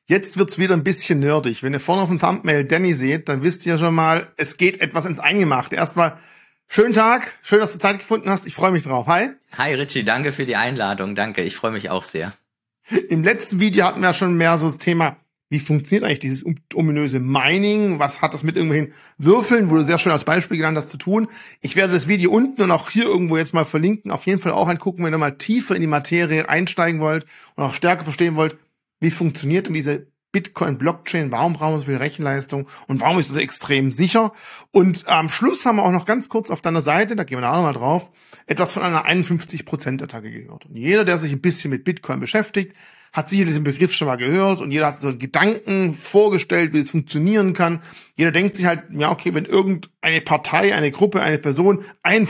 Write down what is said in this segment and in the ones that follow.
Jetzt wird's wieder ein bisschen nerdig. Wenn ihr vorne auf dem Thumbnail Danny seht, dann wisst ihr schon mal, es geht etwas ins Eingemachte. Erstmal schönen Tag, schön, dass du Zeit gefunden hast. Ich freue mich drauf. Hi. Hi Richie, danke für die Einladung. Danke, ich freue mich auch sehr. Im letzten Video hatten wir ja schon mehr so das Thema, wie funktioniert eigentlich dieses ominöse Mining? Was hat das mit irgendwelchen Würfeln, wo du sehr schön als Beispiel genannt hast, zu tun? Ich werde das Video unten und auch hier irgendwo jetzt mal verlinken. Auf jeden Fall auch angucken, wenn ihr mal tiefer in die Materie einsteigen wollt und auch stärker verstehen wollt, wie funktioniert denn diese Bitcoin-Blockchain? Warum brauchen wir so viel Rechenleistung? Und warum ist es so extrem sicher? Und am Schluss haben wir auch noch ganz kurz auf deiner Seite, da gehen wir nachher nochmal drauf, etwas von einer 51%-Attacke gehört. Und jeder, der sich ein bisschen mit Bitcoin beschäftigt, hat sicherlich den Begriff schon mal gehört und jeder hat so einen Gedanken vorgestellt, wie es funktionieren kann. Jeder denkt sich halt, ja okay, wenn irgendeine Partei, eine Gruppe, eine Person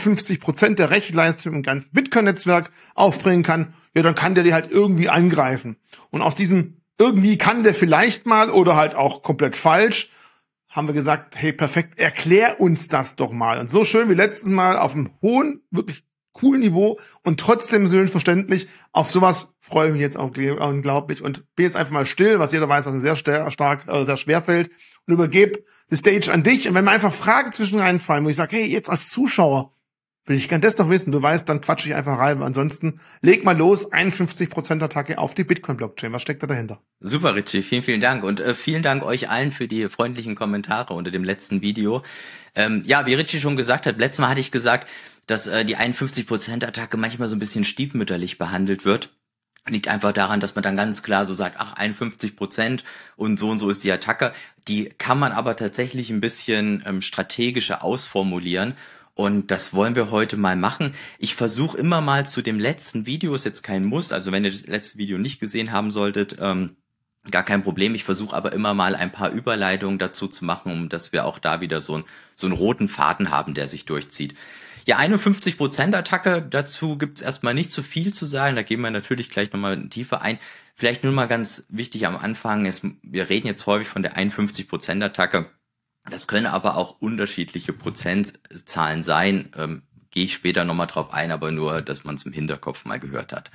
51% der Rechenleistung im ganzen Bitcoin-Netzwerk aufbringen kann, ja, dann kann der die halt irgendwie angreifen. Und aus diesem irgendwie kann der vielleicht mal oder halt auch komplett falsch, haben wir gesagt, hey, perfekt, erklär uns das doch mal. Und so schön wie letztes Mal auf einem hohen, wirklich coolen Niveau und trotzdem schön verständlich, auf sowas freue ich mich jetzt auch unglaublich und bin jetzt einfach mal still, was jeder weiß, was mir sehr sehr schwer fällt, und übergebe die Stage an dich. Und wenn mir einfach Fragen zwischen reinfallen, wo ich sage, hey, jetzt als Zuschauer, ich kann das doch wissen, du weißt, dann quatsche ich einfach rein. Ansonsten leg mal los, 51% Attacke auf die Bitcoin-Blockchain. Was steckt da dahinter? Super, Richie, vielen, vielen Dank. Und vielen Dank euch allen für die freundlichen Kommentare unter dem letzten Video. Ja, wie Richie schon gesagt hat, letztes Mal hatte ich gesagt, dass die 51%-Attacke manchmal so ein bisschen stiefmütterlich behandelt wird. Liegt einfach daran, dass man dann ganz klar so sagt, ach, 51% und so ist die Attacke. Die kann man aber tatsächlich ein bisschen strategischer ausformulieren. Und das wollen wir heute mal machen. Ich versuche immer mal zu dem letzten Video, ist jetzt kein Muss, also wenn ihr das letzte Video nicht gesehen haben solltet, gar kein Problem. Ich versuche aber immer mal ein paar Überleitungen dazu zu machen, um dass wir auch da wieder so einen roten Faden haben, der sich durchzieht. Ja, 51% Attacke, dazu gibt's erstmal nicht so viel zu sagen, da gehen wir natürlich gleich nochmal tiefer ein. Vielleicht nur mal ganz wichtig am Anfang, wir reden jetzt häufig von der 51% Attacke. Das können aber auch unterschiedliche Prozentzahlen sein. Gehe ich später nochmal drauf ein, aber nur, dass man es im Hinterkopf mal gehört hat.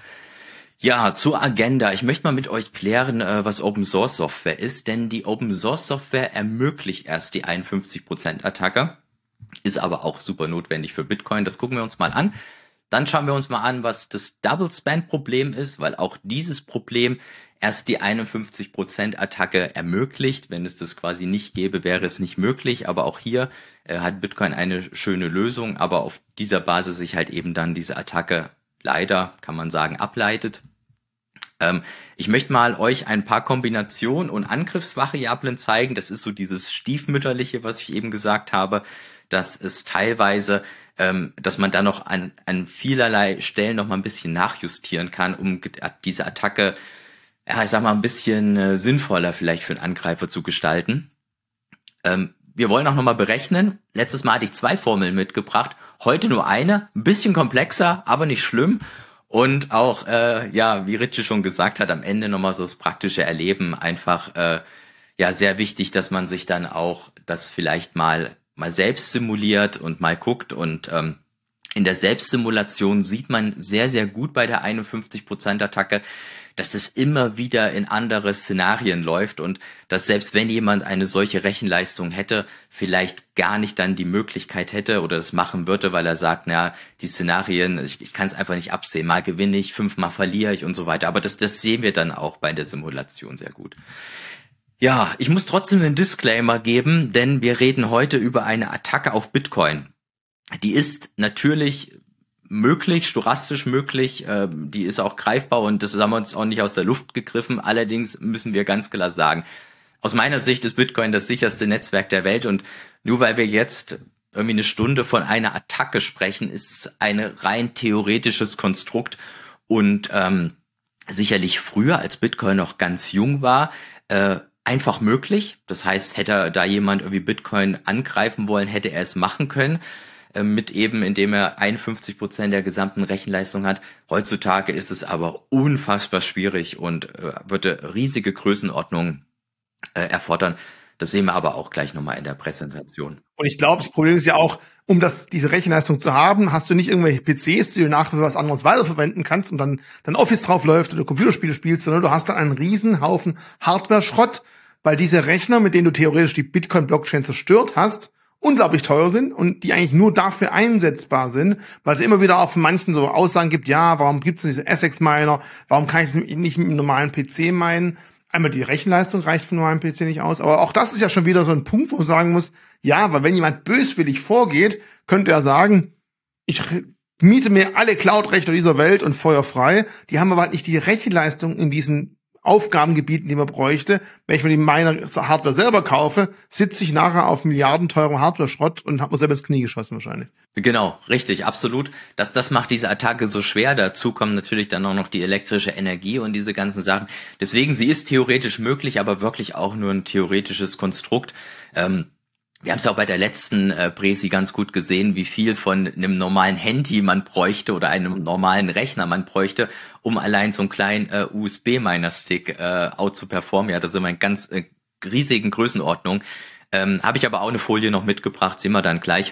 Ja, zur Agenda. Ich möchte mal mit euch klären, was Open Source Software ist, denn die Open Source Software ermöglicht erst die 51% Attacke, ist aber auch super notwendig für Bitcoin. Das gucken wir uns mal an. Dann schauen wir uns mal an, was das Double Spend Problem ist, weil auch dieses Problem erst die 51% Attacke ermöglicht. Wenn es das quasi nicht gäbe, wäre es nicht möglich. Aber auch hier hat Bitcoin eine schöne Lösung, aber auf dieser Basis sich halt eben dann diese Attacke leider, kann man sagen, ableitet. Ich möchte mal euch ein paar Kombinationen und Angriffsvariablen zeigen. Das ist so dieses Stiefmütterliche, was ich eben gesagt habe, dass es teilweise, dass man da noch an vielerlei Stellen noch mal ein bisschen nachjustieren kann, um diese Attacke, ja, ich sag mal, ein bisschen sinnvoller vielleicht für den Angreifer zu gestalten. Wir wollen auch nochmal berechnen. Letztes Mal hatte ich 2 Formeln mitgebracht, heute nur eine, ein bisschen komplexer, aber nicht schlimm. Und auch, ja, wie Richie schon gesagt hat, am Ende nochmal so das praktische Erleben, einfach, ja, sehr wichtig, dass man sich dann auch das vielleicht mal selbst simuliert und mal guckt. Und in der Selbstsimulation sieht man sehr, sehr gut bei der 51% Attacke, dass das immer wieder in andere Szenarien läuft und dass selbst wenn jemand eine solche Rechenleistung hätte, vielleicht gar nicht dann die Möglichkeit hätte oder das machen würde, weil er sagt, na, die Szenarien, ich kann es einfach nicht absehen, mal gewinne ich, 5-mal verliere ich und so weiter. Aber das sehen wir dann auch bei der Simulation sehr gut. Ja, ich muss trotzdem einen Disclaimer geben, denn wir reden heute über eine Attacke auf Bitcoin. Die ist natürlich möglich, stochastisch möglich, die ist auch greifbar und das haben wir uns auch nicht aus der Luft gegriffen. Allerdings müssen wir ganz klar sagen, aus meiner Sicht ist Bitcoin das sicherste Netzwerk der Welt und nur weil wir jetzt irgendwie eine Stunde von einer Attacke sprechen, ist es ein rein theoretisches Konstrukt und sicherlich früher, als Bitcoin noch ganz jung war, einfach möglich. Das heißt, hätte da jemand irgendwie Bitcoin angreifen wollen, hätte er es machen können. Mit eben, indem er 51% der gesamten Rechenleistung hat. Heutzutage ist es aber unfassbar schwierig und würde riesige Größenordnungen erfordern. Das sehen wir aber auch gleich nochmal in der Präsentation. Und ich glaube, das Problem ist ja auch, um diese Rechenleistung zu haben, hast du nicht irgendwelche PCs, die du nachher für was anderes weiterverwenden kannst und dann Office drauf läuft oder Computerspiele spielst, sondern du hast dann einen riesen Haufen Hardware-Schrott, weil diese Rechner, mit denen du theoretisch die Bitcoin-Blockchain zerstört hast, unglaublich teuer sind und die eigentlich nur dafür einsetzbar sind, weil es immer wieder auch von manchen so Aussagen gibt, ja, warum gibt's denn diese Essex-Miner, warum kann ich das nicht mit einem normalen PC minen? Einmal die Rechenleistung reicht von meinem PC nicht aus, aber auch das ist ja schon wieder so ein Punkt, wo man sagen muss, ja, weil wenn jemand böswillig vorgeht, könnte er sagen, ich miete mir alle Cloud-Rechner dieser Welt und Feuer frei, die haben aber halt nicht die Rechenleistung in diesen Aufgabengebieten, die man bräuchte. Wenn ich mir die Miner-Hardware selber kaufe, sitze ich nachher auf milliardenteurem Hardware-Schrott und habe mir selber ins Knie geschossen wahrscheinlich. Genau, richtig, absolut. Das macht diese Attacke so schwer. Dazu kommt natürlich dann auch noch die elektrische Energie und diese ganzen Sachen. Deswegen, sie ist theoretisch möglich, aber wirklich auch nur ein theoretisches Konstrukt. Wir haben es auch bei der letzten Präsi ganz gut gesehen, wie viel von einem normalen Handy man bräuchte oder einem normalen Rechner man bräuchte, um allein so einen kleinen USB-Miner-Stick out zu performen. Ja, das ist immer in ganz riesigen Größenordnung. Habe ich aber auch eine Folie noch mitgebracht, sehen wir dann gleich.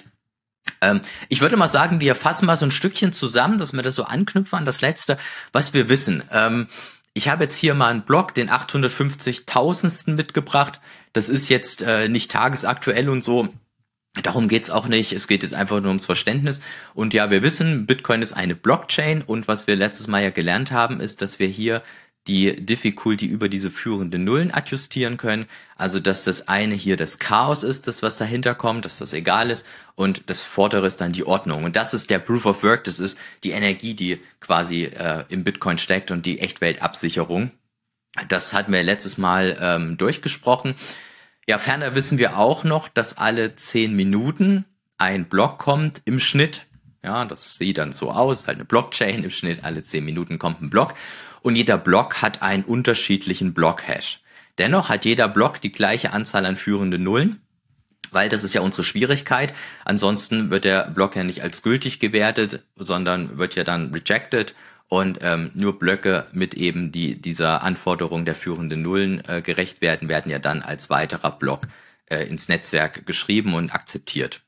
Ich würde mal sagen, wir fassen mal so ein Stückchen zusammen, dass wir das so anknüpfen an das Letzte, was wir wissen. Ich habe jetzt hier mal einen Block, den 850.000. mitgebracht. Das ist jetzt nicht tagesaktuell und so. Darum geht's auch nicht. Es geht jetzt einfach nur ums Verständnis. Und ja, wir wissen, Bitcoin ist eine Blockchain. Und was wir letztes Mal ja gelernt haben, ist, dass wir hier die Difficulty über diese führenden Nullen adjustieren können. Also, dass das eine hier das Chaos ist, das was dahinter kommt, dass das egal ist. Und das vordere ist dann die Ordnung. Und das ist der Proof of Work. Das ist die Energie, die quasi im Bitcoin steckt und die Echtweltabsicherung. Das hatten wir letztes Mal durchgesprochen. Ja, ferner wissen wir auch noch, dass alle 10 Minuten ein Block kommt im Schnitt. Ja, das sieht dann so aus, halt eine Blockchain im Schnitt, alle 10 Minuten kommt ein Block. Und jeder Block hat einen unterschiedlichen Block-Hash. Dennoch hat jeder Block die gleiche Anzahl an führenden Nullen, weil das ist ja unsere Schwierigkeit. Ansonsten wird der Block ja nicht als gültig gewertet, sondern wird ja dann rejected. Und nur Blöcke mit eben dieser Anforderung der führenden Nullen gerecht werden ja dann als weiterer Block ins Netzwerk geschrieben und akzeptiert.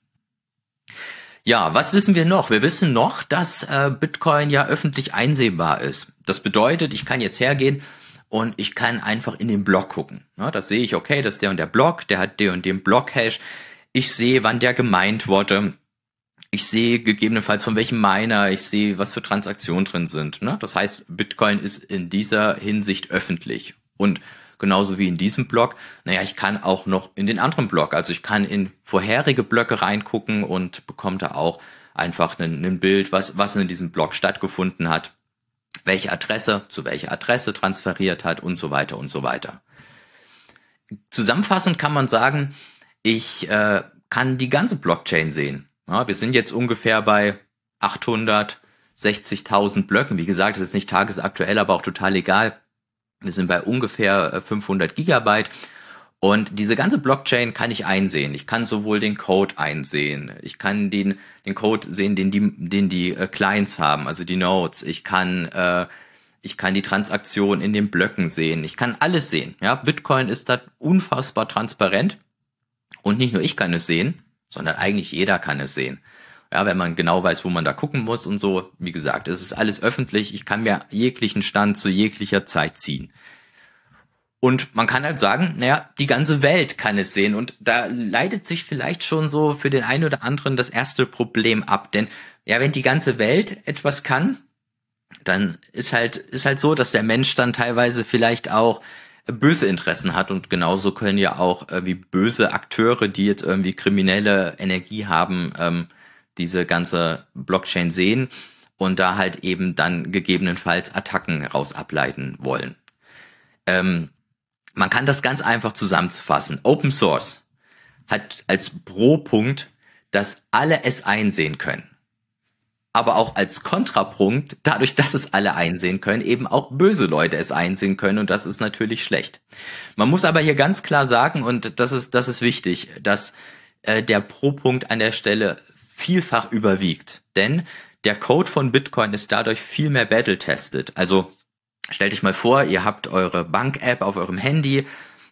Ja, was wissen wir noch? Wir wissen noch, dass Bitcoin ja öffentlich einsehbar ist. Das bedeutet, ich kann jetzt hergehen und ich kann einfach in den Block gucken. Ja, das sehe ich, okay, das ist der und der Block, der hat den und den Block-Hash. Ich sehe, wann der gemeint wurde. Ich sehe gegebenenfalls von welchem Miner, ich sehe, was für Transaktionen drin sind. Ne? Das heißt, Bitcoin ist in dieser Hinsicht öffentlich. Und genauso wie in diesem Block, naja, ich kann auch noch in den anderen Block, also ich kann in vorherige Blöcke reingucken und bekomme da auch einfach ein Bild, was in diesem Block stattgefunden hat, welche Adresse zu welcher Adresse transferiert hat und so weiter und so weiter. Zusammenfassend kann man sagen, ich kann die ganze Blockchain sehen. Ja, wir sind jetzt ungefähr bei 860.000 Blöcken. Wie gesagt, das ist nicht tagesaktuell, aber auch total egal. Wir sind bei ungefähr 500 Gigabyte. Und diese ganze Blockchain kann ich einsehen. Ich kann sowohl den Code einsehen. Ich kann den Code sehen, den die Clients haben, also die Nodes. Ich kann die Transaktion in den Blöcken sehen. Ich kann alles sehen. Ja, Bitcoin ist da unfassbar transparent. Und nicht nur ich kann es sehen, sondern eigentlich jeder kann es sehen. Ja, wenn man genau weiß, wo man da gucken muss und so. Wie gesagt, es ist alles öffentlich. Ich kann mir jeglichen Stand zu jeglicher Zeit ziehen. Und man kann halt sagen, naja, die ganze Welt kann es sehen. Und da leitet sich vielleicht schon so für den einen oder anderen das erste Problem ab. Denn ja, wenn die ganze Welt etwas kann, dann ist halt so, dass der Mensch dann teilweise vielleicht auch böse Interessen hat, und genauso können ja auch wie böse Akteure, die jetzt irgendwie kriminelle Energie haben, diese ganze Blockchain sehen und da halt eben dann gegebenenfalls Attacken raus ableiten wollen. Man kann das ganz einfach zusammenfassen. Open Source hat als Pro-Punkt, dass alle es einsehen können. Aber auch als Kontrapunkt, dadurch, dass es alle einsehen können, eben auch böse Leute es einsehen können, und das ist natürlich schlecht. Man muss aber hier ganz klar sagen, und das ist wichtig, dass der Pro-Punkt an der Stelle vielfach überwiegt. Denn der Code von Bitcoin ist dadurch viel mehr battle-tested. Also stellt euch mal vor, ihr habt eure Bank-App auf eurem Handy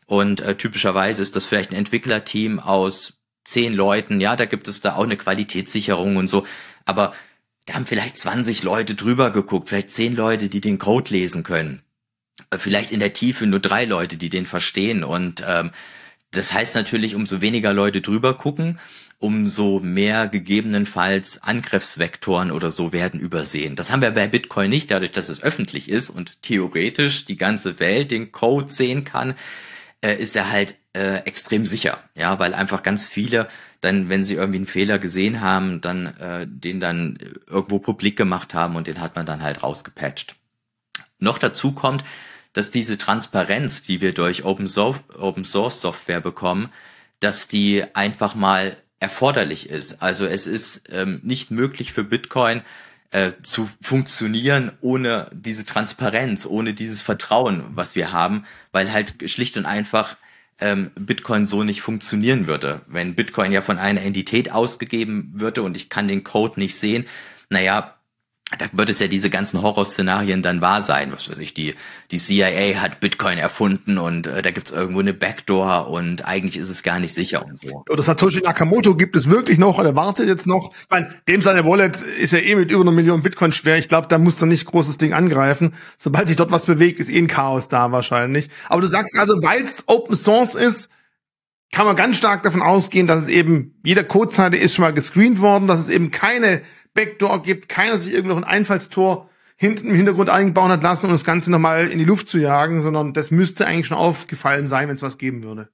Und typischerweise ist das vielleicht ein Entwicklerteam aus 10 Leuten. Ja, da gibt es da auch eine Qualitätssicherung und so. Aber da haben vielleicht 20 Leute drüber geguckt, vielleicht 10 Leute, die den Code lesen können. Vielleicht in der Tiefe nur 3 Leute, die den verstehen. Und das heißt natürlich, umso weniger Leute drüber gucken, umso mehr gegebenenfalls Angriffsvektoren oder so werden übersehen. Das haben wir bei Bitcoin nicht, dadurch, dass es öffentlich ist und theoretisch die ganze Welt den Code sehen kann, ist er halt extrem sicher. Ja, weil einfach ganz viele dann, wenn sie irgendwie einen Fehler gesehen haben, dann den dann irgendwo publik gemacht haben und den hat man dann halt rausgepatcht. Noch dazu kommt, dass diese Transparenz, die wir durch Open Source Software bekommen, dass die einfach mal erforderlich ist. Also es ist nicht möglich für Bitcoin zu funktionieren ohne diese Transparenz, ohne dieses Vertrauen, was wir haben, weil halt schlicht und einfach Bitcoin so nicht funktionieren würde. Wenn Bitcoin ja von einer Entität ausgegeben würde und ich kann den Code nicht sehen, naja, da wird es ja diese ganzen Horrorszenarien dann wahr sein. Was weiß ich, die CIA hat Bitcoin erfunden und da gibt's irgendwo eine Backdoor und eigentlich ist es gar nicht sicher und so. Oder Satoshi Nakamoto gibt es wirklich noch oder wartet jetzt noch? Ich meine, dem seine Wallet ist ja mit über 1 Million Bitcoin schwer. Ich glaube, da muss er nicht großes Ding angreifen. Sobald sich dort was bewegt, ist ein Chaos da wahrscheinlich. Aber du sagst also, weil es Open Source ist, kann man ganz stark davon ausgehen, dass es eben, jeder Codezeile ist schon mal gescreent worden, dass es eben keine Backdoor gibt, keiner sich irgendwo ein Einfallstor hinten im Hintergrund eingebaut hat lassen, um das Ganze nochmal in die Luft zu jagen, sondern das müsste eigentlich schon aufgefallen sein, wenn es was geben würde.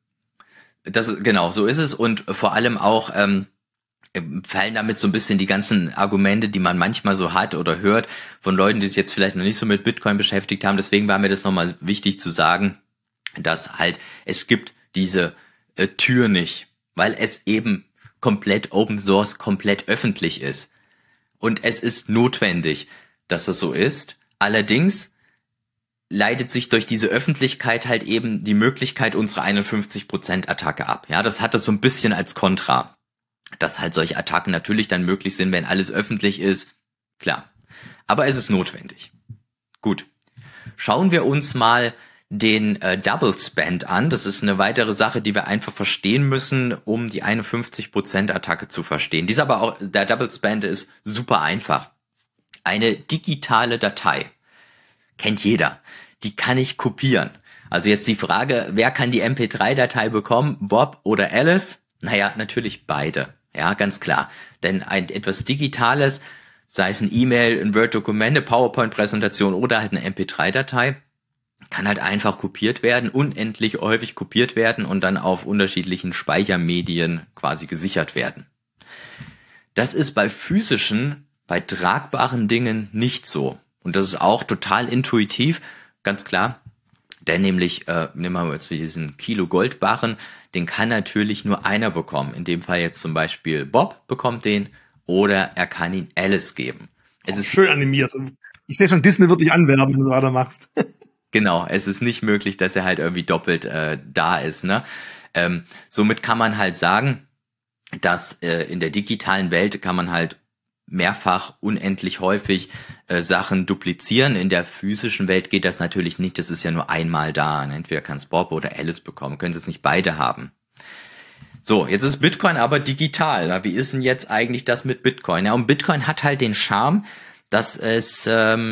Genau, so ist es und vor allem auch fallen damit so ein bisschen die ganzen Argumente, die man manchmal so hat oder hört von Leuten, die sich jetzt vielleicht noch nicht so mit Bitcoin beschäftigt haben. Deswegen war mir das nochmal wichtig zu sagen, dass halt es gibt diese Tür nicht, weil es eben komplett Open Source, komplett öffentlich ist. Und es ist notwendig, dass das so ist. Allerdings leitet sich durch diese Öffentlichkeit halt eben die Möglichkeit unserer 51% Attacke ab. Ja, das hat das so ein bisschen als Kontra. Dass halt solche Attacken natürlich dann möglich sind, wenn alles öffentlich ist. Klar. Aber es ist notwendig. Gut. Schauen wir uns mal den Double Spend an. Das ist eine weitere Sache, die wir einfach verstehen müssen, um die 51% Attacke zu verstehen. Der Double Spend ist super einfach. Eine digitale Datei kennt jeder. Die kann ich kopieren. Also jetzt die Frage, wer kann die MP3-Datei bekommen? Bob oder Alice? Naja, natürlich beide. Ja, ganz klar. Denn etwas Digitales, sei es ein E-Mail, ein Word-Dokument, eine PowerPoint-Präsentation oder halt eine MP3-Datei, kann halt einfach kopiert werden, unendlich häufig kopiert werden und dann auf unterschiedlichen Speichermedien quasi gesichert werden. Das ist bei tragbaren Dingen nicht so. Und das ist auch total intuitiv, ganz klar. Denn nämlich, nehmen wir jetzt diesen Kilo Goldbarren, den kann natürlich nur einer bekommen. In dem Fall jetzt zum Beispiel Bob bekommt den oder er kann ihn Alice geben. Es ist schön animiert. Ich sehe schon, Disney wird dich anwerben, wenn du so weiter machst. Genau, es ist nicht möglich, dass er halt irgendwie doppelt da ist. Ne? Somit kann man halt sagen, dass in der digitalen Welt kann man halt mehrfach unendlich häufig Sachen duplizieren. In der physischen Welt geht das natürlich nicht. Das ist ja nur einmal da. Entweder kann es Bob oder Alice bekommen. Können sie es nicht beide haben. So, jetzt ist Bitcoin aber digital. Na, wie ist denn jetzt eigentlich das mit Bitcoin? Ja, und Bitcoin hat halt den Charme, dass es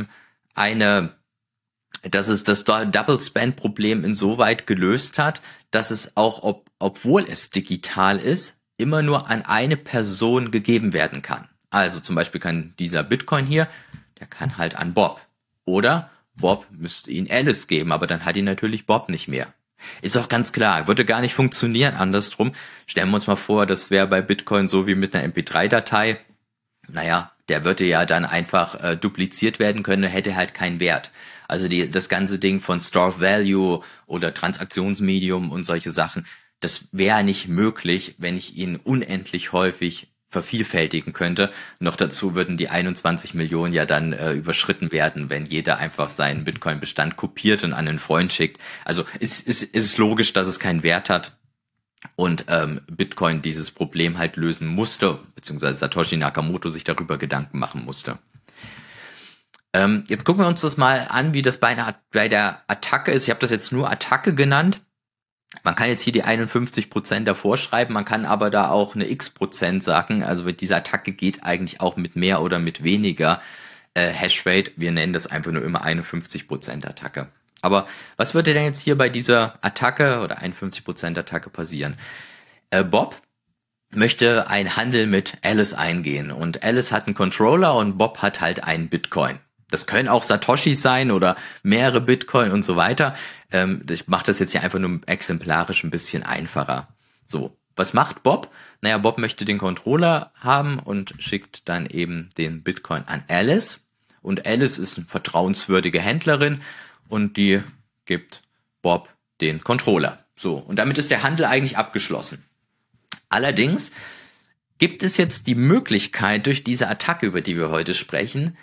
das Double Spend Problem insoweit gelöst hat, dass es auch, obwohl es digital ist, immer nur an eine Person gegeben werden kann. Also zum Beispiel kann dieser Bitcoin hier, der kann halt an Bob. Oder Bob müsste ihn Alice geben, aber dann hat ihn natürlich Bob nicht mehr. Ist auch ganz klar, würde gar nicht funktionieren andersrum. Stellen wir uns mal vor, das wäre bei Bitcoin so wie mit einer MP3-Datei. Naja, der würde ja dann einfach dupliziert werden können, hätte halt keinen Wert. Also das ganze Ding von Store Value oder Transaktionsmedium und solche Sachen, das wäre nicht möglich, wenn ich ihn unendlich häufig vervielfältigen könnte. Noch dazu würden die 21 Millionen ja dann überschritten werden, wenn jeder einfach seinen Bitcoin-Bestand kopiert und an einen Freund schickt. Also ist logisch, dass es keinen Wert hat und Bitcoin dieses Problem halt lösen musste, beziehungsweise Satoshi Nakamoto sich darüber Gedanken machen musste. Jetzt gucken wir uns das mal an, wie das bei der Attacke ist. Ich habe das jetzt nur Attacke genannt. Man kann jetzt hier die 51% davor schreiben, man kann aber da auch eine x% sagen. Also diese Attacke geht eigentlich auch mit mehr oder mit weniger Hashrate. Wir nennen das einfach nur immer 51% Attacke. Aber was würde denn jetzt hier bei dieser Attacke oder 51% Attacke passieren? Bob möchte einen Handel mit Alice eingehen und Alice hat einen Controller und Bob hat halt einen Bitcoin. Das können auch Satoshis sein oder mehrere Bitcoin und so weiter. Ich mache das jetzt hier einfach nur exemplarisch ein bisschen einfacher. So, was macht Bob? Naja, Bob möchte den Controller haben und schickt dann eben den Bitcoin an Alice. Und Alice ist eine vertrauenswürdige Händlerin und die gibt Bob den Controller. So, und damit ist der Handel eigentlich abgeschlossen. Allerdings gibt es jetzt die Möglichkeit, durch diese Attacke, über die wir heute sprechen,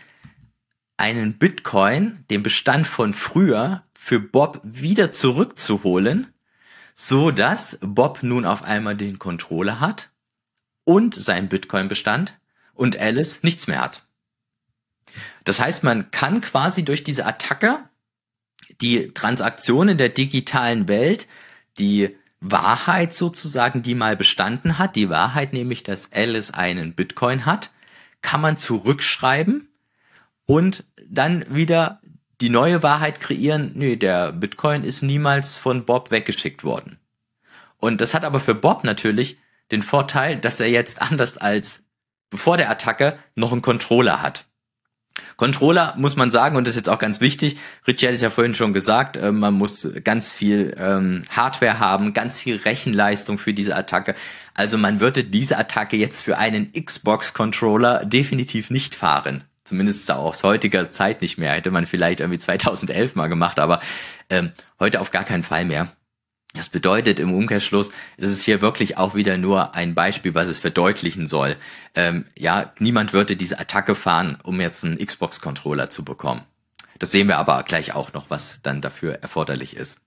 einen Bitcoin, den Bestand von früher, für Bob wieder zurückzuholen, so dass Bob nun auf einmal den Controller hat und seinen Bitcoin-Bestand und Alice nichts mehr hat. Das heißt, man kann quasi durch diese Attacke die Transaktionen der digitalen Welt, die Wahrheit sozusagen, die mal bestanden hat, die Wahrheit nämlich, dass Alice einen Bitcoin hat, kann man zurückschreiben und dann wieder die neue Wahrheit kreieren, nee, der Bitcoin ist niemals von Bob weggeschickt worden. Und das hat aber für Bob natürlich den Vorteil, dass er jetzt anders als bevor der Attacke noch einen Controller hat. Controller muss man sagen, und das ist jetzt auch ganz wichtig, Richie hat es ja vorhin schon gesagt, man muss ganz viel Hardware haben, ganz viel Rechenleistung für diese Attacke. Also man würde diese Attacke jetzt für einen Xbox-Controller definitiv nicht fahren. Zumindest aus heutiger Zeit nicht mehr. Hätte man vielleicht irgendwie 2011 mal gemacht, aber heute auf gar keinen Fall mehr. Das bedeutet im Umkehrschluss, ist es hier wirklich auch wieder nur ein Beispiel, was es verdeutlichen soll. Niemand würde diese Attacke fahren, um jetzt einen Xbox-Controller zu bekommen. Das sehen wir aber gleich auch noch, was dann dafür erforderlich ist.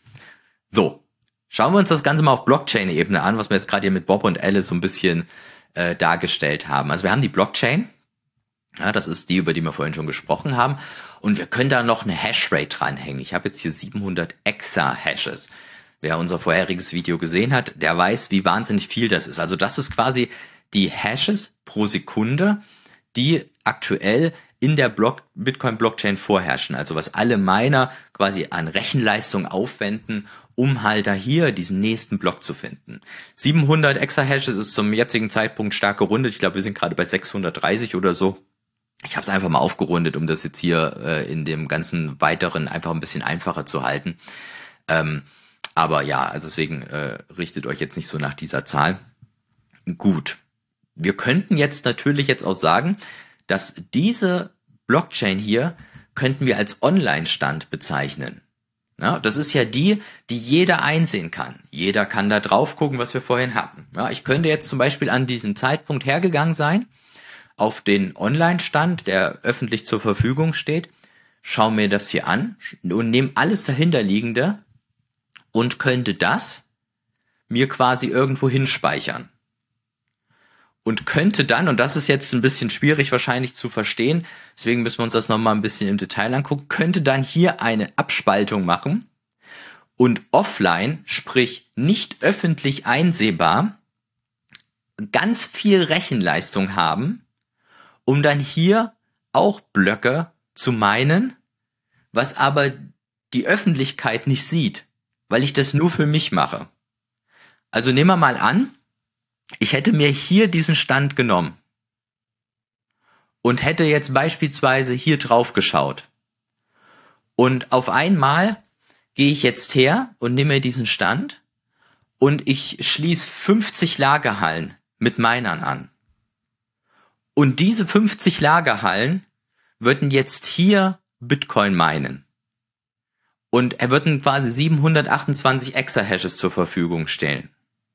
So, schauen wir uns das Ganze mal auf Blockchain-Ebene an, was wir jetzt gerade hier mit Bob und Alice so ein bisschen dargestellt haben. Also wir haben die Blockchain. Ja, das ist die, über die wir vorhin schon gesprochen haben. Und wir können da noch eine Hashrate dranhängen. Ich habe jetzt hier 700 Exa-Hashes. Wer unser vorheriges Video gesehen hat, der weiß, wie wahnsinnig viel das ist. Also das ist quasi die Hashes pro Sekunde, die aktuell in der Bitcoin-Blockchain vorherrschen. Also was alle Miner quasi an Rechenleistung aufwenden, um halt da hier diesen nächsten Block zu finden. 700 Exa-Hashes ist zum jetzigen Zeitpunkt stark gerundet. Ich glaube, wir sind gerade bei 630 oder so. Ich habe es einfach mal aufgerundet, um das jetzt hier in dem ganzen Weiteren einfach ein bisschen einfacher zu halten. Aber ja, also deswegen richtet euch jetzt nicht so nach dieser Zahl. Gut. Wir könnten jetzt natürlich jetzt auch sagen, dass diese Blockchain hier könnten wir als Online-Stand bezeichnen. Ja, das ist ja die jeder einsehen kann. Jeder kann da drauf gucken, was wir vorhin hatten. Ja, ich könnte jetzt zum Beispiel an diesem Zeitpunkt hergegangen sein, auf den Online-Stand, der öffentlich zur Verfügung steht, schau mir das hier an und nehme alles dahinterliegende und könnte das mir quasi irgendwo hinspeichern. Und könnte dann, und das ist jetzt ein bisschen schwierig wahrscheinlich zu verstehen, deswegen müssen wir uns das nochmal ein bisschen im Detail angucken, könnte dann hier eine Abspaltung machen und offline, sprich nicht öffentlich einsehbar, ganz viel Rechenleistung haben, um dann hier auch Blöcke zu meinen, was aber die Öffentlichkeit nicht sieht, weil ich das nur für mich mache. Also nehmen wir mal an, ich hätte mir hier diesen Stand genommen und hätte jetzt beispielsweise hier drauf geschaut. Und auf einmal gehe ich jetzt her und nehme mir diesen Stand und ich schließe 50 Lagerhallen mit Minern an. Und diese 50 Lagerhallen würden jetzt hier Bitcoin minen. Und er würden quasi 728 Exahashes zur Verfügung stellen.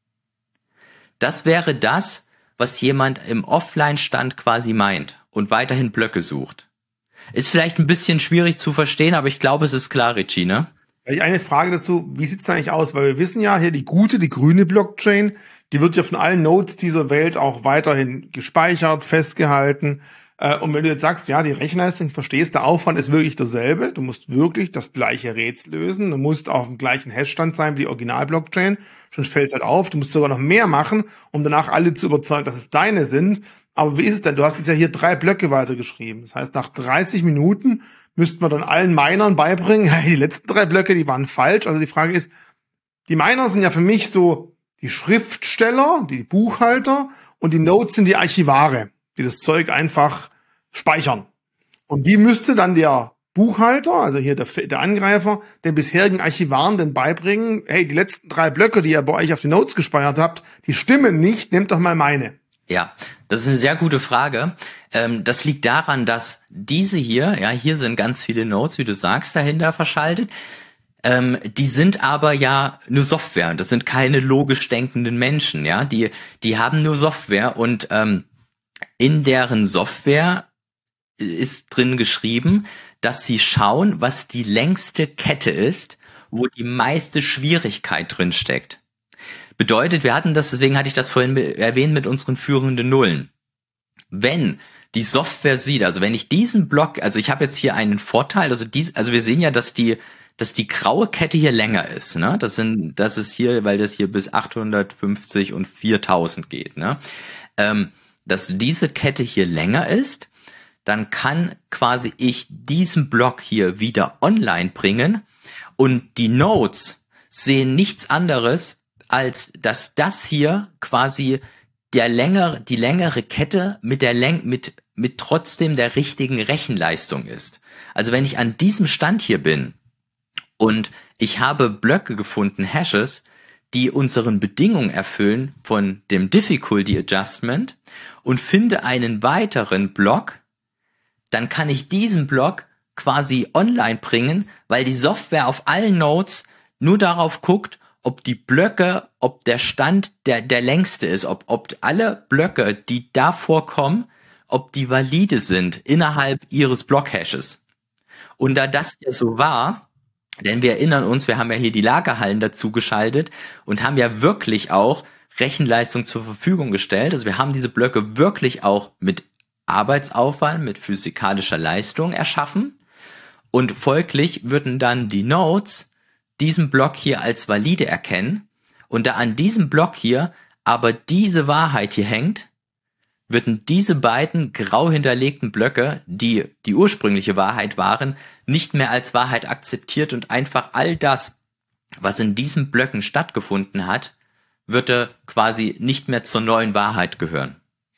Das wäre das, was jemand im Offline-Stand quasi meint und weiterhin Blöcke sucht. Ist vielleicht ein bisschen schwierig zu verstehen, aber ich glaube, es ist klar, Richie, ne? Eine Frage dazu, wie sieht's da eigentlich aus? Weil wir wissen ja, hier die grüne Blockchain, die wird ja von allen Nodes dieser Welt auch weiterhin gespeichert, festgehalten. Und wenn du jetzt sagst, ja, die Rechenleistung, verstehst, der Aufwand ist wirklich derselbe, du musst wirklich das gleiche Rätsel lösen, du musst auf dem gleichen Hashstand sein wie die Original-Blockchain, sonst fällt es halt auf, du musst sogar noch mehr machen, um danach alle zu überzeugen, dass es deine sind. Aber wie ist es denn? Du hast jetzt ja hier 3 Blöcke weitergeschrieben. Das heißt, nach 30 Minuten müsste man dann allen Minern beibringen, hey, die letzten 3 Blöcke, die waren falsch. Also die Frage ist, die Miner sind ja für mich so die Schriftsteller, die Buchhalter, und die Nodes sind die Archivare, die das Zeug einfach speichern. Und wie müsste dann der Buchhalter, also hier der Angreifer, den bisherigen Archivaren denn beibringen, hey, die letzten 3 Blöcke, die ihr bei euch auf die Nodes gespeichert habt, die stimmen nicht, nehmt doch mal meine. Ja, das ist eine sehr gute Frage. Das liegt daran, dass diese hier, ja, hier sind ganz viele Nodes, wie du sagst, dahinter verschaltet. Die sind aber ja nur Software. Das sind keine logisch denkenden Menschen, ja. Die haben nur Software und in deren Software ist drin geschrieben, dass sie schauen, was die längste Kette ist, wo die meiste Schwierigkeit drin steckt. Bedeutet, wir hatten das, deswegen hatte ich das vorhin erwähnt mit unseren führenden Nullen. Wenn die Software sieht, also wenn ich diesen Block, also ich habe jetzt hier einen Vorteil, also wir sehen ja, dass die graue Kette hier länger ist, ne? Das ist hier, weil das hier bis 850 und 4000 geht, ne? Dass diese Kette hier länger ist, dann kann quasi ich diesen Block hier wieder online bringen und die Nodes sehen nichts anderes, als dass das hier quasi die längere Kette mit trotzdem der richtigen Rechenleistung ist. Also wenn ich an diesem Stand hier bin und ich habe Blöcke gefunden, Hashes, die unseren Bedingungen erfüllen von dem Difficulty Adjustment und finde einen weiteren Block, dann kann ich diesen Block quasi online bringen, weil die Software auf allen Nodes nur darauf guckt, ob die Blöcke, ob der Stand der längste ist, ob alle Blöcke, die da vorkommen, ob die valide sind innerhalb ihres Blockhashes. Und da das ja so war, denn wir erinnern uns, wir haben ja hier die Lagerhallen dazu geschaltet und haben ja wirklich auch Rechenleistung zur Verfügung gestellt. Also wir haben diese Blöcke wirklich auch mit Arbeitsaufwand, mit physikalischer Leistung erschaffen und folglich würden dann die Nodes diesen Block hier als valide erkennen und da an diesem Block hier aber diese Wahrheit hier hängt, würden diese beiden grau hinterlegten Blöcke, die die ursprüngliche Wahrheit waren, nicht mehr als Wahrheit akzeptiert und einfach all das, was in diesen Blöcken stattgefunden hat, würde quasi nicht mehr zur neuen Wahrheit gehören.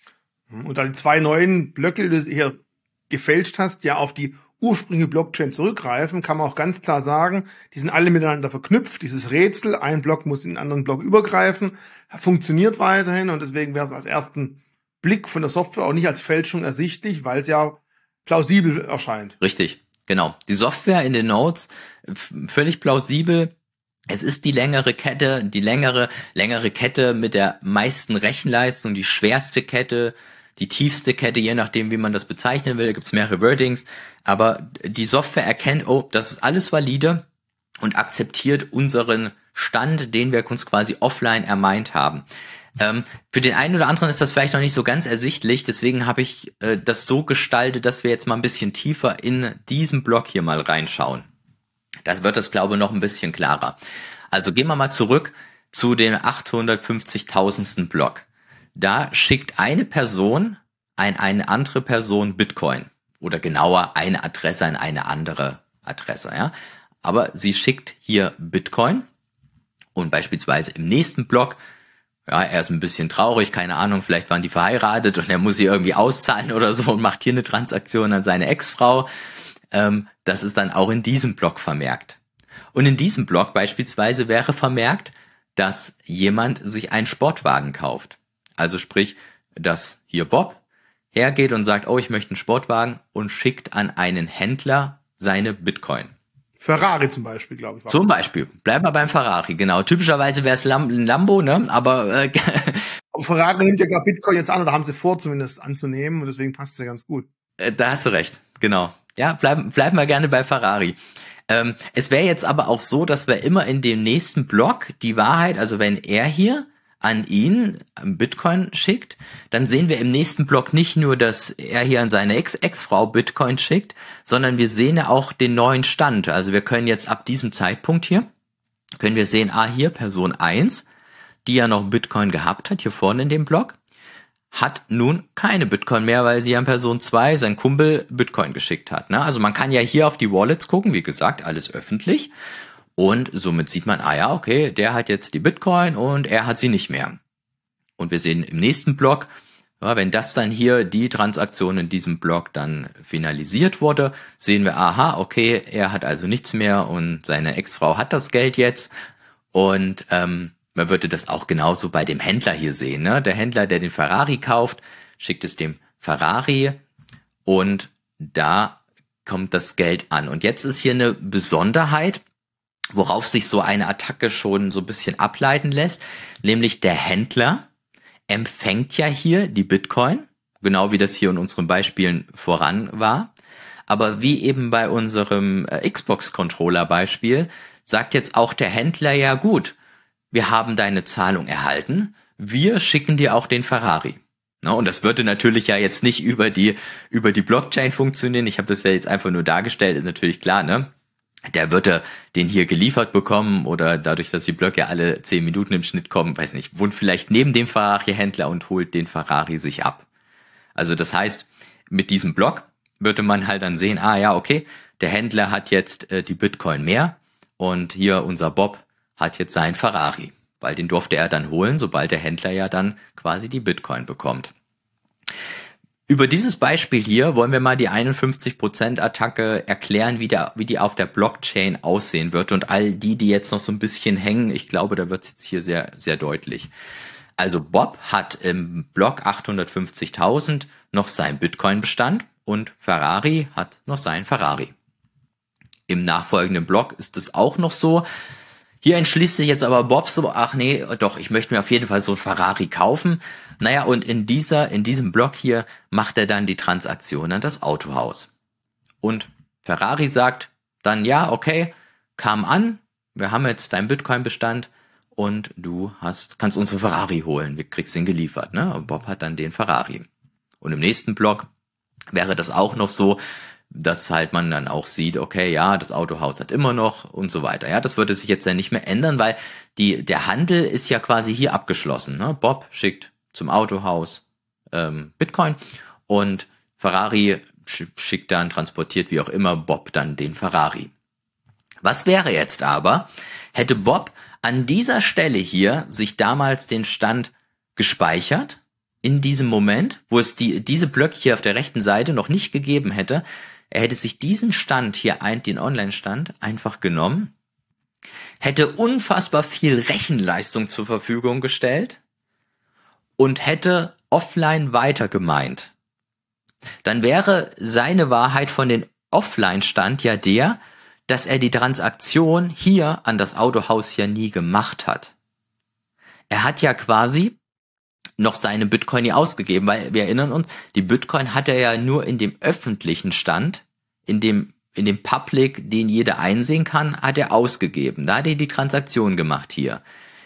Und da die 2 neuen Blöcke, die du hier gefälscht hast, ja auf die ursprüngliche Blockchain zurückgreifen, kann man auch ganz klar sagen, die sind alle miteinander verknüpft. Dieses Rätsel, ein Block muss in den anderen Block übergreifen, funktioniert weiterhin und deswegen wäre es als ersten Blick von der Software auch nicht als Fälschung ersichtlich, weil es ja plausibel erscheint. Richtig, genau. Die Software in den Nodes, völlig plausibel. Es ist die längere Kette, die längere Kette mit der meisten Rechenleistung, die schwerste Kette, die tiefste Kette, je nachdem, wie man das bezeichnen will, da gibt's mehrere Wordings, aber die Software erkennt, oh, das ist alles valide und akzeptiert unseren Stand, den wir uns quasi offline ermeint haben. Für den einen oder anderen ist das vielleicht noch nicht so ganz ersichtlich, deswegen habe ich das so gestaltet, dass wir jetzt mal ein bisschen tiefer in diesen Block hier mal reinschauen. Das wird das, glaube ich, noch ein bisschen klarer. Also gehen wir mal zurück zu dem 850.000. Block. Da schickt eine Person an eine andere Person Bitcoin. Oder genauer eine Adresse an eine andere Adresse, ja. Aber sie schickt hier Bitcoin und beispielsweise im nächsten Block, ja, er ist ein bisschen traurig, keine Ahnung, vielleicht waren die verheiratet und er muss sie irgendwie auszahlen oder so und macht hier eine Transaktion an seine Ex-Frau. Das ist dann auch in diesem Block vermerkt. Und in diesem Block beispielsweise wäre vermerkt, dass jemand sich einen Sportwagen kauft. Also sprich, dass hier Bob hergeht und sagt, oh, ich möchte einen Sportwagen und schickt an einen Händler seine Bitcoin. Ferrari zum Beispiel, glaube ich. Zum Beispiel. Bleiben wir beim Ferrari, genau. Typischerweise wäre es ein Lambo, ne? Aber Ferrari nimmt ja gar Bitcoin jetzt an, oder haben sie vor zumindest anzunehmen und deswegen passt es ja ganz gut. Da hast du recht, genau. Ja, bleiben wir gerne bei Ferrari. Es wäre jetzt aber auch so, dass wir immer in dem nächsten Block die Wahrheit, also wenn er hier an ihn Bitcoin schickt, dann sehen wir im nächsten Block nicht nur, dass er hier an seine Ex-Frau Bitcoin schickt, sondern wir sehen ja auch den neuen Stand. Also wir können jetzt ab diesem Zeitpunkt hier, können wir sehen, hier Person 1, die ja noch Bitcoin gehabt hat, hier vorne in dem Block, hat nun keine Bitcoin mehr, weil sie an Person 2, sein Kumpel, Bitcoin geschickt hat. Ne? Also man kann ja hier auf die Wallets gucken, wie gesagt, alles öffentlich. Und somit sieht man, okay, der hat jetzt die Bitcoin und er hat sie nicht mehr. Und wir sehen im nächsten Block, wenn das dann hier die Transaktion in diesem Block dann finalisiert wurde, sehen wir, okay, er hat also nichts mehr und seine Ex-Frau hat das Geld jetzt. Und man würde das auch genauso bei dem Händler hier sehen. Ne? Der Händler, der den Ferrari kauft, schickt es dem Ferrari und da kommt das Geld an. Und jetzt ist hier eine Besonderheit, worauf sich so eine Attacke schon so ein bisschen ableiten lässt, nämlich der Händler empfängt ja hier die Bitcoin, genau wie das hier in unseren Beispielen voran war, aber wie eben bei unserem Xbox-Controller-Beispiel sagt jetzt auch der Händler, ja gut, wir haben deine Zahlung erhalten, wir schicken dir auch den Ferrari. Und das würde natürlich ja jetzt nicht über die Blockchain funktionieren, ich habe das ja jetzt einfach nur dargestellt, ist natürlich klar, ne? Der würde den hier geliefert bekommen oder dadurch, dass die Blöcke alle 10 Minuten im Schnitt kommen, weiß nicht, wohnt vielleicht neben dem Ferrari-Händler und holt den Ferrari sich ab. Also das heißt, mit diesem Block würde man halt dann sehen, okay, der Händler hat jetzt die Bitcoin mehr und hier unser Bob hat jetzt seinen Ferrari, weil den durfte er dann holen, sobald der Händler ja dann quasi die Bitcoin bekommt. Über dieses Beispiel hier wollen wir mal die 51%-Attacke erklären, wie die auf der Blockchain aussehen wird. Und all die jetzt noch so ein bisschen hängen, ich glaube, da wird es jetzt hier sehr, sehr deutlich. Also Bob hat im Block 850.000 noch sein Bitcoin-Bestand und Ferrari hat noch seinen Ferrari. Im nachfolgenden Block ist es auch noch so. Hier entschließt sich jetzt aber Bob so, ich möchte mir auf jeden Fall so ein Ferrari kaufen. Naja, und in diesem Block hier macht er dann die Transaktion an das Autohaus. Und Ferrari sagt dann, ja, okay, kam an, wir haben jetzt deinen Bitcoin-Bestand und du kannst unsere Ferrari holen, wir kriegst den geliefert, ne? Und Bob hat dann den Ferrari. Und im nächsten Block wäre das auch noch so, dass halt man dann auch sieht, okay, ja, das Autohaus hat immer noch und so weiter. Ja, das würde sich jetzt ja nicht mehr ändern, weil der Handel ist ja quasi hier abgeschlossen. Ne? Bob schickt zum Autohaus Bitcoin und Ferrari schickt dann, transportiert wie auch immer Bob dann den Ferrari. Was wäre jetzt aber, hätte Bob an dieser Stelle hier sich damals den Stand gespeichert, in diesem Moment, wo es diese Blöcke hier auf der rechten Seite noch nicht gegeben hätte, er hätte sich diesen Stand hier, den Online-Stand, einfach genommen, hätte unfassbar viel Rechenleistung zur Verfügung gestellt und hätte offline weiter gemeint. Dann wäre seine Wahrheit von den Offline-Stand ja der, dass er die Transaktion hier an das Autohaus ja nie gemacht hat. Er hat ja quasi noch seine Bitcoin nie ausgegeben, weil wir erinnern uns, die Bitcoin hat er ja nur in dem öffentlichen Stand, in dem Public, den jeder einsehen kann, hat er ausgegeben. Da hat er die Transaktion gemacht hier.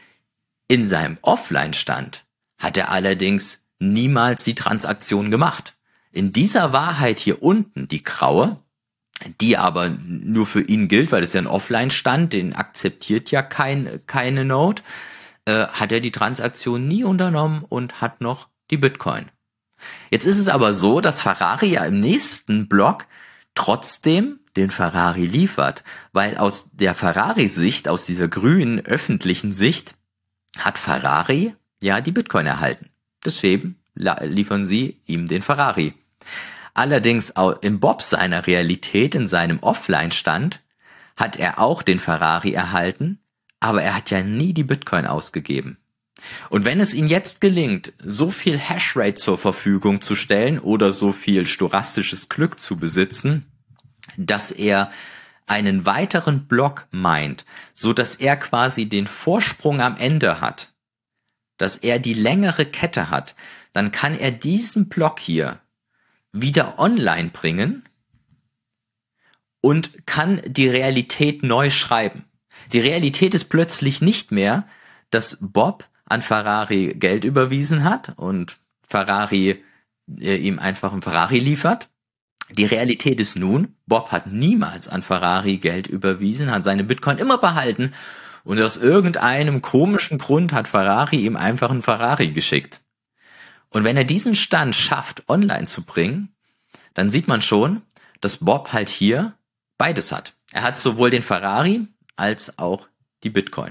In seinem Offline-Stand hat er allerdings niemals die Transaktion gemacht. In dieser Wahrheit hier unten, die graue, die aber nur für ihn gilt, weil es ja ein Offline-Stand, den akzeptiert ja keine Node, hat er die Transaktion nie unternommen und hat noch die Bitcoin. Jetzt ist es aber so, dass Ferrari ja im nächsten Block trotzdem den Ferrari liefert, weil aus der Ferrari-Sicht, aus dieser grünen öffentlichen Sicht, hat Ferrari ja die Bitcoin erhalten. Deswegen liefern sie ihm den Ferrari. Allerdings in Bob seiner Realität, in seinem Offline-Stand, hat er auch den Ferrari erhalten, aber er hat ja nie die Bitcoin ausgegeben. Und wenn es ihm jetzt gelingt, so viel Hashrate zur Verfügung zu stellen oder so viel stochastisches Glück zu besitzen, dass er einen weiteren Block meint, so dass er quasi den Vorsprung am Ende hat, dass er die längere Kette hat, dann kann er diesen Block hier wieder online bringen und kann die Realität neu schreiben. Die Realität ist plötzlich nicht mehr, dass Bob an Ferrari Geld überwiesen hat und Ferrari ihm einfach einen Ferrari liefert. Die Realität ist nun, Bob hat niemals an Ferrari Geld überwiesen, hat seine Bitcoin immer behalten und aus irgendeinem komischen Grund hat Ferrari ihm einfach einen Ferrari geschickt. Und wenn er diesen Stand schafft, online zu bringen, dann sieht man schon, dass Bob halt hier beides hat. Er hat sowohl den Ferrari als auch die Bitcoin.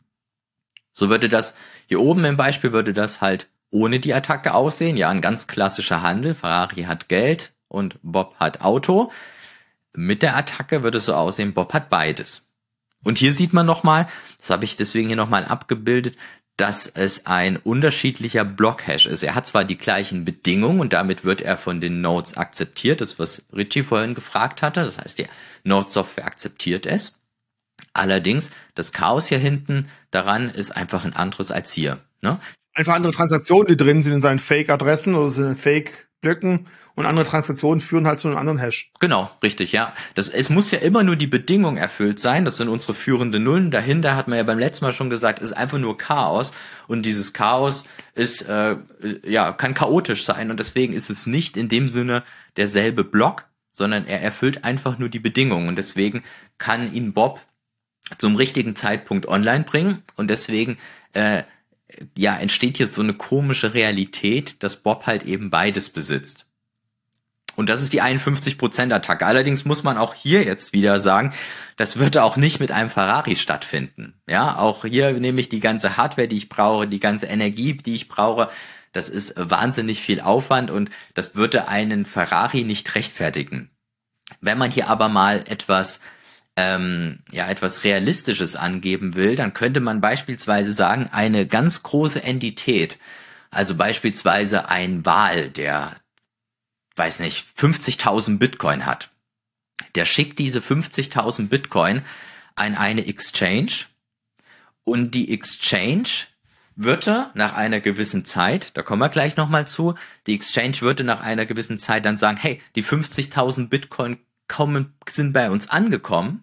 So würde das, hier oben im Beispiel würde das halt ohne die Attacke aussehen. Ja, ein ganz klassischer Handel. Ferrari hat Geld und Bob hat Auto. Mit der Attacke würde es so aussehen, Bob hat beides. Und hier sieht man nochmal, das habe ich deswegen hier nochmal abgebildet, dass es ein unterschiedlicher Blockhash ist. Er hat zwar die gleichen Bedingungen und damit wird er von den Nodes akzeptiert, das was Richie vorhin gefragt hatte, das heißt die Node-Software akzeptiert es. Allerdings, das Chaos hier hinten daran ist einfach ein anderes als hier. Ne? Einfach andere Transaktionen, die drin sind in seinen Fake-Adressen oder in Fake-Blöcken und andere Transaktionen führen halt zu einem anderen Hash. Genau, richtig, ja. Es muss ja immer nur die Bedingung erfüllt sein, das sind unsere führenden Nullen. Dahinter hat man ja beim letzten Mal schon gesagt, ist einfach nur Chaos und dieses Chaos ist kann chaotisch sein und deswegen ist es nicht in dem Sinne derselbe Block, sondern er erfüllt einfach nur die Bedingungen und deswegen kann ihn Bob zum richtigen Zeitpunkt online bringen und deswegen entsteht hier so eine komische Realität, dass Bob halt eben beides besitzt. Und das ist die 51%-Attacke. Allerdings muss man auch hier jetzt wieder sagen, das wird auch nicht mit einem Ferrari stattfinden. Ja, auch hier nehme ich die ganze Hardware, die ich brauche, die ganze Energie, die ich brauche. Das ist wahnsinnig viel Aufwand und das würde einen Ferrari nicht rechtfertigen. Wenn man hier aber mal etwas Realistisches angeben will, dann könnte man beispielsweise sagen, eine ganz große Entität, also beispielsweise ein Wal, der, 50.000 Bitcoin hat, der schickt diese 50.000 Bitcoin an eine Exchange und die Exchange würde nach einer gewissen Zeit, da kommen wir gleich nochmal zu, die Exchange würde nach einer gewissen Zeit dann sagen, hey, die 50.000 Bitcoin sind bei uns angekommen.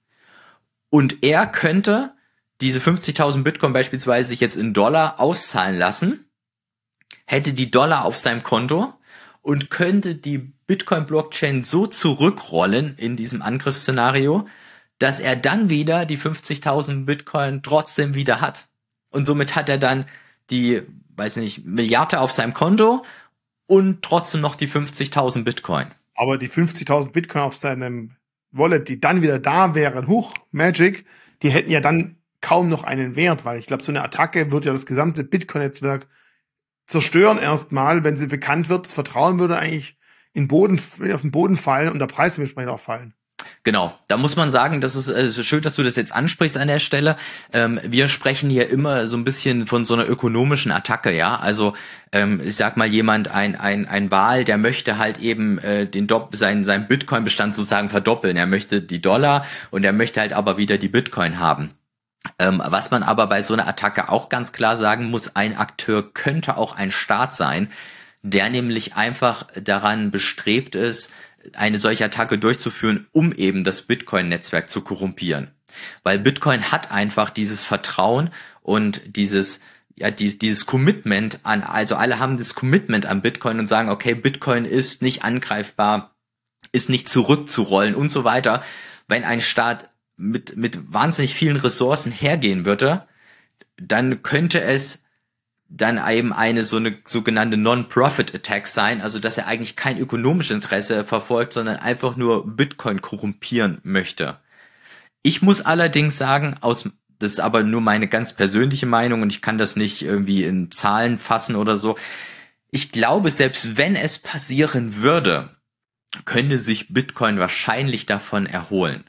Und er könnte diese 50.000 Bitcoin beispielsweise sich jetzt in Dollar auszahlen lassen, hätte die Dollar auf seinem Konto und könnte die Bitcoin-Blockchain so zurückrollen in diesem Angriffsszenario, dass er dann wieder die 50.000 Bitcoin trotzdem wieder hat. Und somit hat er dann die, Milliarde auf seinem Konto und trotzdem noch die 50.000 Bitcoin. Aber die 50.000 Bitcoin auf seinem Wallet, die dann wieder da wären, Magic, die hätten ja dann kaum noch einen Wert, weil ich glaube, so eine Attacke würde ja das gesamte Bitcoin-Netzwerk zerstören erstmal, wenn sie bekannt wird. Das Vertrauen würde eigentlich auf den Boden fallen und der Preis dementsprechend auch fallen. Genau, da muss man sagen, das ist schön, dass du das jetzt ansprichst an der Stelle. Wir sprechen hier immer so ein bisschen von so einer ökonomischen Attacke, ja. Also ich sag mal, ein Wal, der möchte halt eben seinen Bitcoin-Bestand sozusagen verdoppeln. Er möchte die Dollar und er möchte halt aber wieder die Bitcoin haben. Was man aber bei so einer Attacke auch ganz klar sagen muss, ein Akteur könnte auch ein Staat sein, der nämlich einfach daran bestrebt ist, eine solche Attacke durchzuführen, um eben das Bitcoin-Netzwerk zu korrumpieren. Weil Bitcoin hat einfach dieses Vertrauen und dieses Commitment also alle haben das Commitment an Bitcoin und sagen, okay, Bitcoin ist nicht angreifbar, ist nicht zurückzurollen und so weiter. Wenn ein Staat mit wahnsinnig vielen Ressourcen hergehen würde, dann könnte es dann eben eine so eine sogenannte Non-Profit-Attack sein, also dass er eigentlich kein ökonomisches Interesse verfolgt, sondern einfach nur Bitcoin korrumpieren möchte. Ich muss allerdings sagen, das ist aber nur meine ganz persönliche Meinung und ich kann das nicht irgendwie in Zahlen fassen oder so. Ich glaube, selbst wenn es passieren würde, könnte sich Bitcoin wahrscheinlich davon erholen.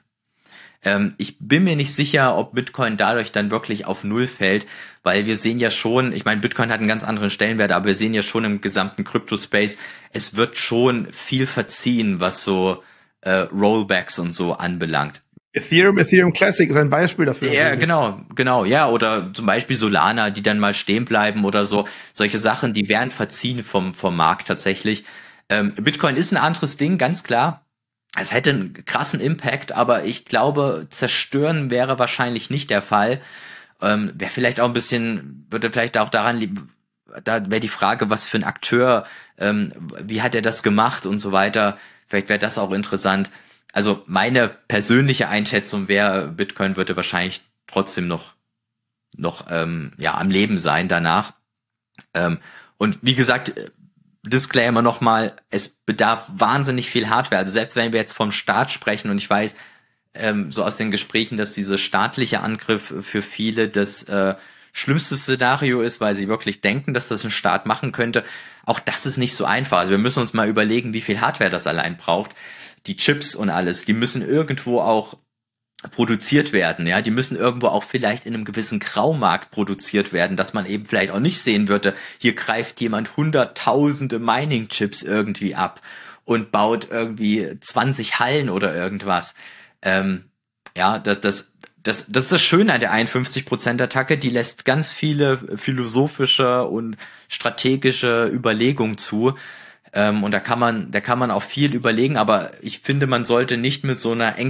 Ich bin mir nicht sicher, ob Bitcoin dadurch dann wirklich auf Null fällt, weil wir sehen ja schon, ich meine, Bitcoin hat einen ganz anderen Stellenwert, aber wir sehen ja schon im gesamten Crypto-Space, es wird schon viel verziehen, was so Rollbacks und so anbelangt. Ethereum Classic ist ein Beispiel dafür. Ja, genau, ja, oder zum Beispiel Solana, die dann mal stehen bleiben oder so. Solche Sachen, die werden verziehen vom Markt tatsächlich. Bitcoin ist ein anderes Ding, ganz klar. Es hätte einen krassen Impact, aber ich glaube, zerstören wäre wahrscheinlich nicht der Fall. Wäre vielleicht auch ein bisschen, würde vielleicht auch daran liegen, da wäre die Frage, was für ein Akteur, wie hat er das gemacht und so weiter. Vielleicht wäre das auch interessant. Also meine persönliche Einschätzung wäre, Bitcoin würde wahrscheinlich trotzdem noch ja am Leben sein danach. Und wie gesagt, Disclaimer nochmal, es bedarf wahnsinnig viel Hardware. Also selbst wenn wir jetzt vom Staat sprechen und ich weiß so aus den Gesprächen, dass dieser staatliche Angriff für viele das schlimmste Szenario ist, weil sie wirklich denken, dass das ein Staat machen könnte. Auch das ist nicht so einfach. Also wir müssen uns mal überlegen, wie viel Hardware das allein braucht. Die Chips und alles, die müssen irgendwo auch produziert werden, ja, die müssen irgendwo auch vielleicht in einem gewissen Graumarkt produziert werden, dass man eben vielleicht auch nicht sehen würde, hier greift jemand hunderttausende Mining-Chips irgendwie ab und baut irgendwie 20 Hallen oder irgendwas. Ja, das ist das Schöne an der 51%-Attacke, die lässt ganz viele philosophische und strategische Überlegungen zu. Und da kann man auch viel überlegen, aber ich finde, man sollte nicht mit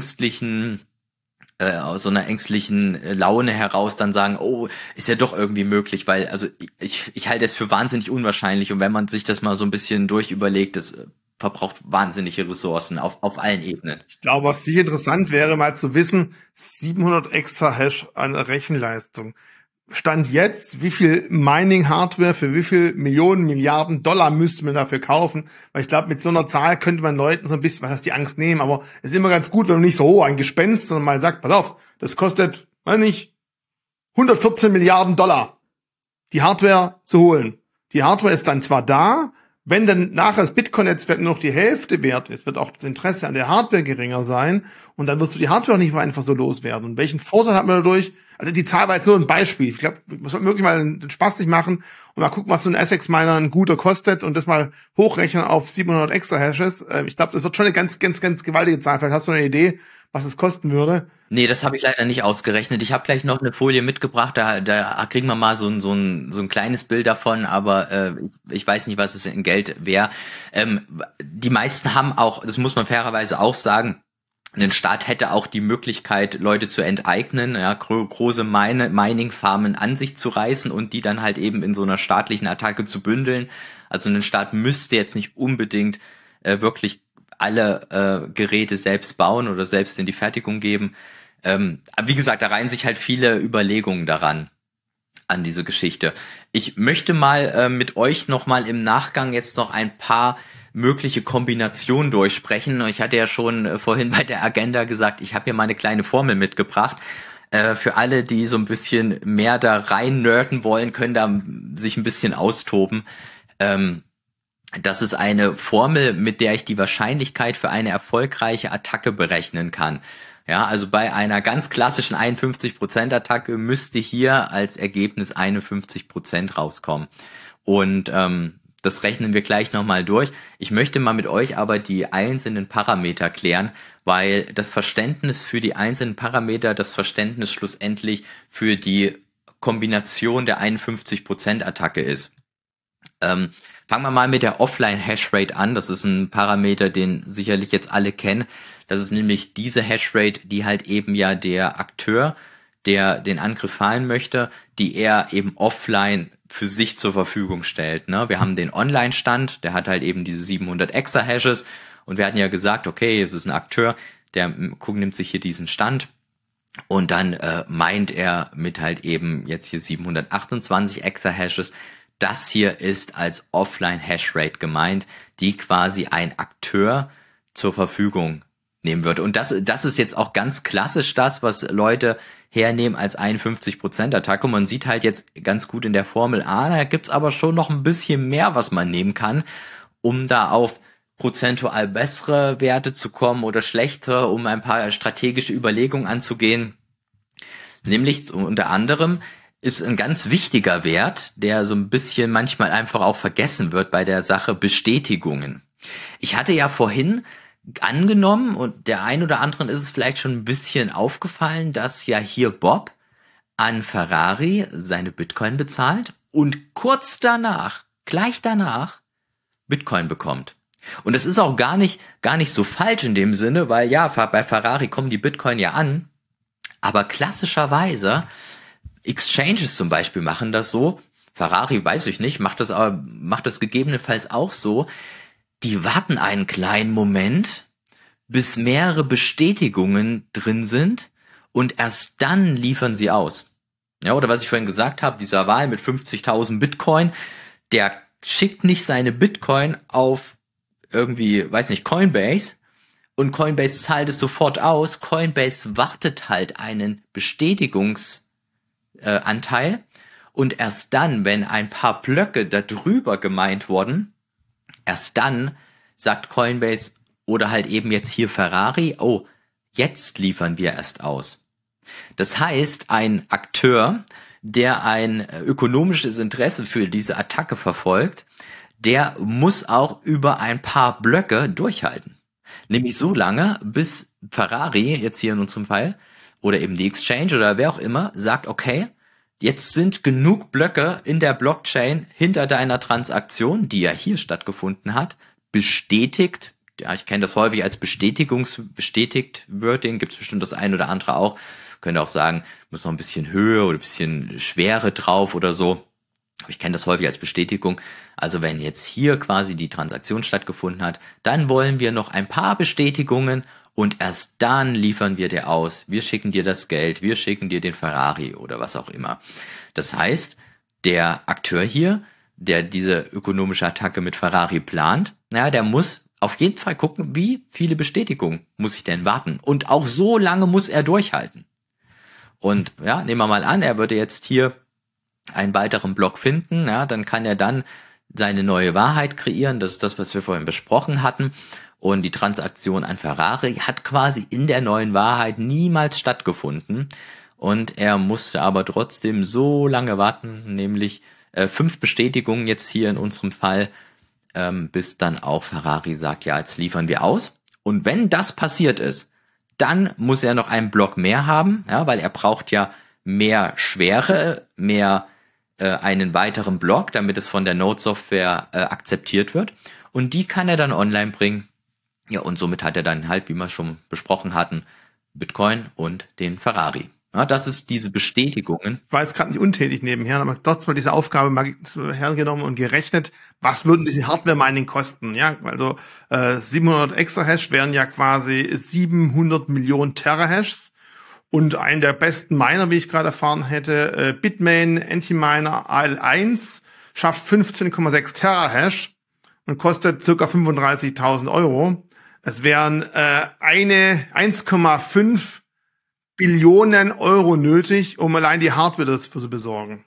aus so einer ängstlichen Laune heraus dann sagen, oh, ist ja doch irgendwie möglich, weil, also ich halte es für wahnsinnig unwahrscheinlich und wenn man sich das mal so ein bisschen durchüberlegt, das verbraucht wahnsinnige Ressourcen auf allen Ebenen. Ich glaube, was sicher interessant wäre, mal zu wissen, 700 extra Hash an Rechenleistung. Stand jetzt, wie viel Mining-Hardware für wie viel Millionen, Milliarden Dollar müsste man dafür kaufen? Weil ich glaube, mit so einer Zahl könnte man Leuten so ein bisschen, was heißt die Angst nehmen, aber es ist immer ganz gut, wenn man nicht so, oh, ein Gespenst, sondern mal sagt, pass auf, das kostet, weiß nicht, 114 Milliarden Dollar, die Hardware zu holen. Die Hardware ist dann zwar da, wenn dann nachher das Bitcoin-Netzwerk nur noch die Hälfte wert ist, wird auch das Interesse an der Hardware geringer sein und dann wirst du die Hardware auch nicht mehr einfach so loswerden. Und welchen Vorteil hat man dadurch? Also die Zahl war jetzt nur ein Beispiel. Ich glaube, man sollte wirklich mal den Spaß nicht machen und mal gucken, was so ein Essex-Miner ein guter kostet und das mal hochrechnen auf 700 extra Hashes. Ich glaube, das wird schon eine ganz, ganz, ganz gewaltige Zahl. Vielleicht hast du eine Idee, was es kosten würde. Nee, das habe ich leider nicht ausgerechnet. Ich habe gleich noch eine Folie mitgebracht, da kriegen wir mal so ein kleines Bild davon, aber ich weiß nicht, was es in Geld wäre. Die meisten haben auch, das muss man fairerweise auch sagen, ein Staat hätte auch die Möglichkeit, Leute zu enteignen, ja, große Mining-Farmen an sich zu reißen und die dann halt eben in so einer staatlichen Attacke zu bündeln. Also ein Staat müsste jetzt nicht unbedingt wirklich alle Geräte selbst bauen oder selbst in die Fertigung geben. Aber wie gesagt, da reihen sich halt viele Überlegungen daran, an diese Geschichte. Ich möchte mal mit euch nochmal im Nachgang jetzt noch ein paar mögliche Kombinationen durchsprechen. Ich hatte ja schon vorhin bei der Agenda gesagt, ich habe hier mal eine kleine Formel mitgebracht. Für alle, die so ein bisschen mehr da rein nerden wollen, können da sich ein bisschen austoben. Das ist eine Formel, mit der ich die Wahrscheinlichkeit für eine erfolgreiche Attacke berechnen kann. Ja, also bei einer ganz klassischen 51%-Attacke müsste hier als Ergebnis 51% rauskommen. Und das rechnen wir gleich nochmal durch. Ich möchte mal mit euch aber die einzelnen Parameter klären, weil das Verständnis für die einzelnen Parameter, das Verständnis schlussendlich für die Kombination der 51%-Attacke ist. Fangen wir mal mit der Offline-Hashrate an. Das ist ein Parameter, den sicherlich jetzt alle kennen. Das ist nämlich diese Hashrate, die halt eben ja der Akteur, der den Angriff fahren möchte, die er eben offline für sich zur Verfügung stellt. Ne? Wir haben den Online-Stand, der hat halt eben diese 700 Exahashes und wir hatten ja gesagt, okay, es ist ein Akteur, der nimmt sich hier diesen Stand und dann meint er mit halt eben jetzt hier 728 Exahashes, das hier ist als Offline-Hashrate gemeint, die quasi ein Akteur zur Verfügung nehmen wird. Und das ist jetzt auch ganz klassisch das, was Leute hernehmen als 51%-Attacke. Man sieht halt jetzt ganz gut in der Formel A, da gibt's aber schon noch ein bisschen mehr, was man nehmen kann, um da auf prozentual bessere Werte zu kommen oder schlechte, um ein paar strategische Überlegungen anzugehen. Nämlich unter anderem ist ein ganz wichtiger Wert, der so ein bisschen manchmal einfach auch vergessen wird bei der Sache Bestätigungen. Ich hatte ja vorhin angenommen, und der ein oder anderen ist es vielleicht schon ein bisschen aufgefallen, dass ja hier Bob an Ferrari seine Bitcoin bezahlt und kurz danach, gleich danach, Bitcoin bekommt. Und das ist auch gar nicht so falsch in dem Sinne, weil ja, bei Ferrari kommen die Bitcoin ja an, aber klassischerweise Exchanges zum Beispiel machen das so. Ferrari weiß ich nicht, macht das gegebenenfalls auch so. Die warten einen kleinen Moment, bis mehrere Bestätigungen drin sind und erst dann liefern sie aus. Ja, oder was ich vorhin gesagt habe, dieser Wahl mit 50.000 Bitcoin, der schickt nicht seine Bitcoin auf irgendwie, weiß nicht, Coinbase und Coinbase zahlt es sofort aus. Coinbase wartet halt einen Bestätigungsanteil und erst dann, wenn ein paar Blöcke darüber gemeint wurden, erst dann sagt Coinbase oder halt eben jetzt hier Ferrari, oh, jetzt liefern wir erst aus. Das heißt, ein Akteur, der ein ökonomisches Interesse für diese Attacke verfolgt, der muss auch über ein paar Blöcke durchhalten. Nämlich so lange, bis Ferrari, jetzt hier in unserem Fall, oder eben die Exchange oder wer auch immer, sagt, okay, jetzt sind genug Blöcke in der Blockchain hinter deiner Transaktion, die ja hier stattgefunden hat, bestätigt. Ja, ich kenne das häufig als bestätigt Wording, gibt es bestimmt das ein oder andere auch. Könnte auch sagen, muss noch ein bisschen Höhe oder ein bisschen Schwere drauf oder so. Aber ich kenne das häufig als Bestätigung. Also wenn jetzt hier quasi die Transaktion stattgefunden hat, dann wollen wir noch ein paar Bestätigungen und erst dann liefern wir dir aus. Wir schicken dir das Geld, wir schicken dir den Ferrari oder was auch immer. Das heißt, der Akteur hier, der diese ökonomische Attacke mit Ferrari plant, naja, der muss auf jeden Fall gucken, wie viele Bestätigungen muss ich denn warten. Und auch so lange muss er durchhalten. Und ja, nehmen wir mal an, er würde jetzt hier einen weiteren Block finden, ja, dann kann er dann seine neue Wahrheit kreieren. Das ist das, was wir vorhin besprochen hatten. Und die Transaktion an Ferrari hat quasi in der neuen Wahrheit niemals stattgefunden. Und er musste aber trotzdem so lange warten, nämlich 5 Bestätigungen jetzt hier in unserem Fall, bis dann auch Ferrari sagt, ja, jetzt liefern wir aus. Und wenn das passiert ist, dann muss er noch einen Block mehr haben, ja, weil er braucht ja mehr Schwere, mehr einen weiteren Block, damit es von der Node-Software akzeptiert wird. Und die kann er dann online bringen. Ja, und somit hat er dann halt, wie wir schon besprochen hatten, Bitcoin und den Ferrari. Ja, das ist diese Bestätigungen. Ich war jetzt gerade nicht untätig nebenher, aber trotzdem mal diese Aufgabe mal hergenommen und gerechnet, was würden diese Hardware-Mining kosten? Ja, also 700 Exahash wären ja quasi 700 Millionen Terahashs. Und einen der besten Miner, wie ich gerade erfahren hätte, Bitmain Anti-Miner AL1, schafft 15,6 Terahash und kostet ca. 35.000 Euro. Es wären 1,5 Billionen Euro nötig, um allein die Hardware dafür zu besorgen.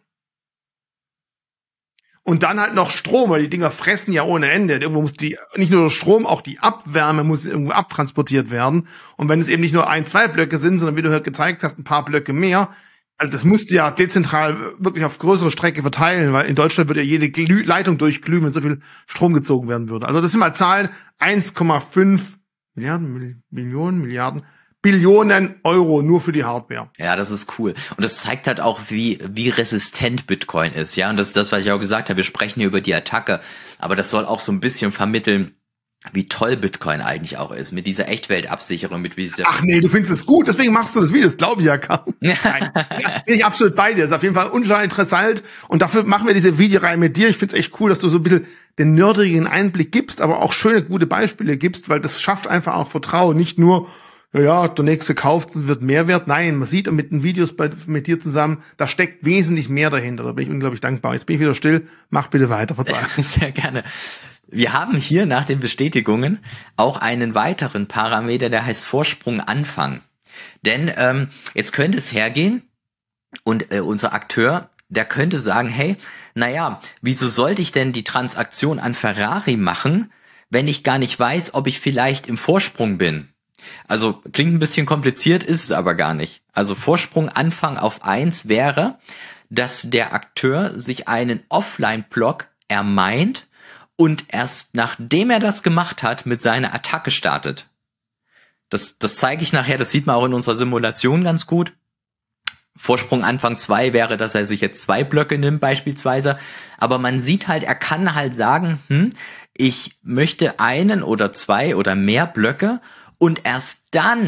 Und dann halt noch Strom, weil die Dinger fressen ja ohne Ende. Irgendwo muss nicht nur der Strom, auch die Abwärme muss irgendwo abtransportiert werden. Und wenn es eben nicht nur 1, 2 Blöcke sind, sondern wie du heute gezeigt hast, ein paar Blöcke mehr, also das musst du ja dezentral wirklich auf größere Strecke verteilen, weil in Deutschland würde ja jede Leitung durchglühen, wenn so viel Strom gezogen werden würde. Also das sind mal Zahlen, 1,5 Billionen Euro nur für die Hardware. Ja, das ist cool. Und das zeigt halt auch, wie resistent Bitcoin ist. Ja, und das ist das, was ich auch gesagt habe. Wir sprechen hier über die Attacke, aber das soll auch so ein bisschen vermitteln, wie toll Bitcoin eigentlich auch ist. Mit dieser Echtweltabsicherung, mit dieser. Ach nee, du findest es gut, deswegen machst du das Video, das glaube ich ja kaum. Nein, ja, bin ich absolut bei dir. Das ist auf jeden Fall unscheinbar interessant. Und dafür machen wir diese Videoreihe mit dir. Ich finde es echt cool, dass du so ein bisschen den nerdigen Einblick gibst, aber auch schöne, gute Beispiele gibst, weil das schafft einfach auch Vertrauen. Nicht nur, ja, der nächste kauft und wird mehr wert. Nein, man sieht mit den Videos mit dir zusammen, da steckt wesentlich mehr dahinter. Da bin ich unglaublich dankbar. Jetzt bin ich wieder still. Mach bitte weiter, verzeih. Sehr gerne. Wir haben hier nach den Bestätigungen auch einen weiteren Parameter, der heißt Vorsprung Anfang. Denn jetzt könnte es hergehen und unser Akteur, der könnte sagen, hey, naja, wieso sollte ich denn die Transaktion an Ferrari machen, wenn ich gar nicht weiß, ob ich vielleicht im Vorsprung bin? Also klingt ein bisschen kompliziert, ist es aber gar nicht. Also Vorsprung Anfang auf 1 wäre, dass der Akteur sich einen Offline-Block ermeint und erst nachdem er das gemacht hat, mit seiner Attacke startet. Das zeige ich nachher, das sieht man auch in unserer Simulation ganz gut. Vorsprung Anfang 2 wäre, dass er sich jetzt 2 Blöcke nimmt beispielsweise. Aber man sieht halt, er kann halt sagen, ich möchte 1 oder 2 oder mehr Blöcke und erst dann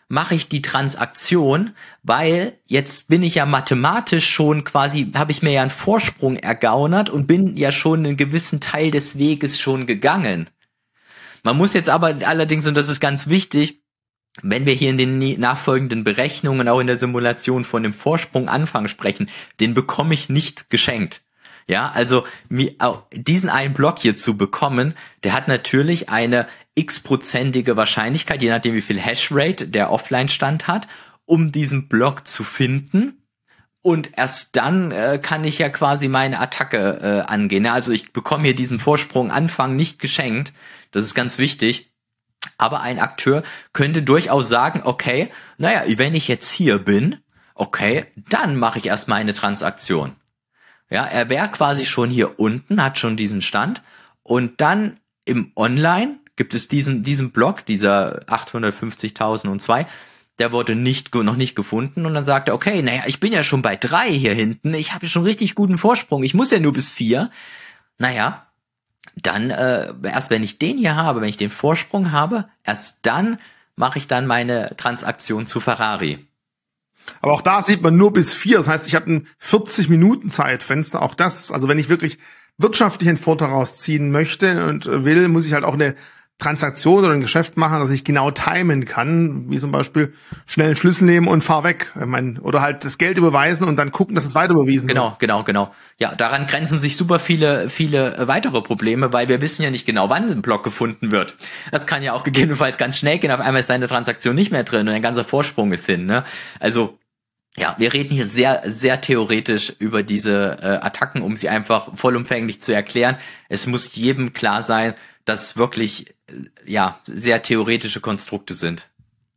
mache ich die Transaktion, weil jetzt bin ich ja mathematisch schon quasi, habe ich mir ja einen Vorsprung ergaunert und bin ja schon einen gewissen Teil des Weges schon gegangen. Man muss jetzt aber allerdings, und das ist ganz wichtig, wenn wir hier in den nachfolgenden Berechnungen, auch in der Simulation von dem Vorsprung Anfang sprechen, den bekomme ich nicht geschenkt. Ja, also diesen einen Block hier zu bekommen, der hat natürlich eine x-prozentige Wahrscheinlichkeit, je nachdem wie viel Hashrate der Offline-Stand hat, um diesen Block zu finden. Und erst dann kann ich ja quasi meine Attacke angehen. Also ich bekomme hier diesen Vorsprung Anfang nicht geschenkt. Das ist ganz wichtig. Aber ein Akteur könnte durchaus sagen, okay, naja, wenn ich jetzt hier bin, okay, dann mache ich erstmal eine Transaktion. Ja, er wäre quasi schon hier unten, hat schon diesen Stand. Und dann im Online gibt es diesen Block, dieser 850.002, der wurde noch nicht gefunden. Und dann sagt er, okay, naja, ich bin ja schon bei 3 hier hinten, ich habe ja schon richtig guten Vorsprung, ich muss ja nur bis 4. Naja, dann, erst wenn ich den hier habe, wenn ich den Vorsprung habe, erst dann mache ich dann meine Transaktion zu Ferrari. Aber auch da sieht man nur bis 4. Das heißt, ich habe ein 40-Minuten-Zeitfenster. Auch das, also wenn ich wirklich wirtschaftlichen Vorteil rausziehen möchte und will, muss ich halt auch eine Transaktion oder ein Geschäft machen, dass ich genau timen kann, wie zum Beispiel schnell einen Schlüssel nehmen und fahr weg. Ich meine, oder halt das Geld überweisen und dann gucken, dass es weiter überwiesen wird. Genau. Ja, daran grenzen sich super viele weitere Probleme, weil wir wissen ja nicht genau, wann ein Block gefunden wird. Das kann ja auch gegebenenfalls ganz schnell gehen. Auf einmal ist deine Transaktion nicht mehr drin und ein ganzer Vorsprung ist hin, ne? Also, ja, wir reden hier sehr, sehr theoretisch über diese Attacken, um sie einfach vollumfänglich zu erklären. Es muss jedem klar sein, dass es wirklich sehr theoretische Konstrukte sind.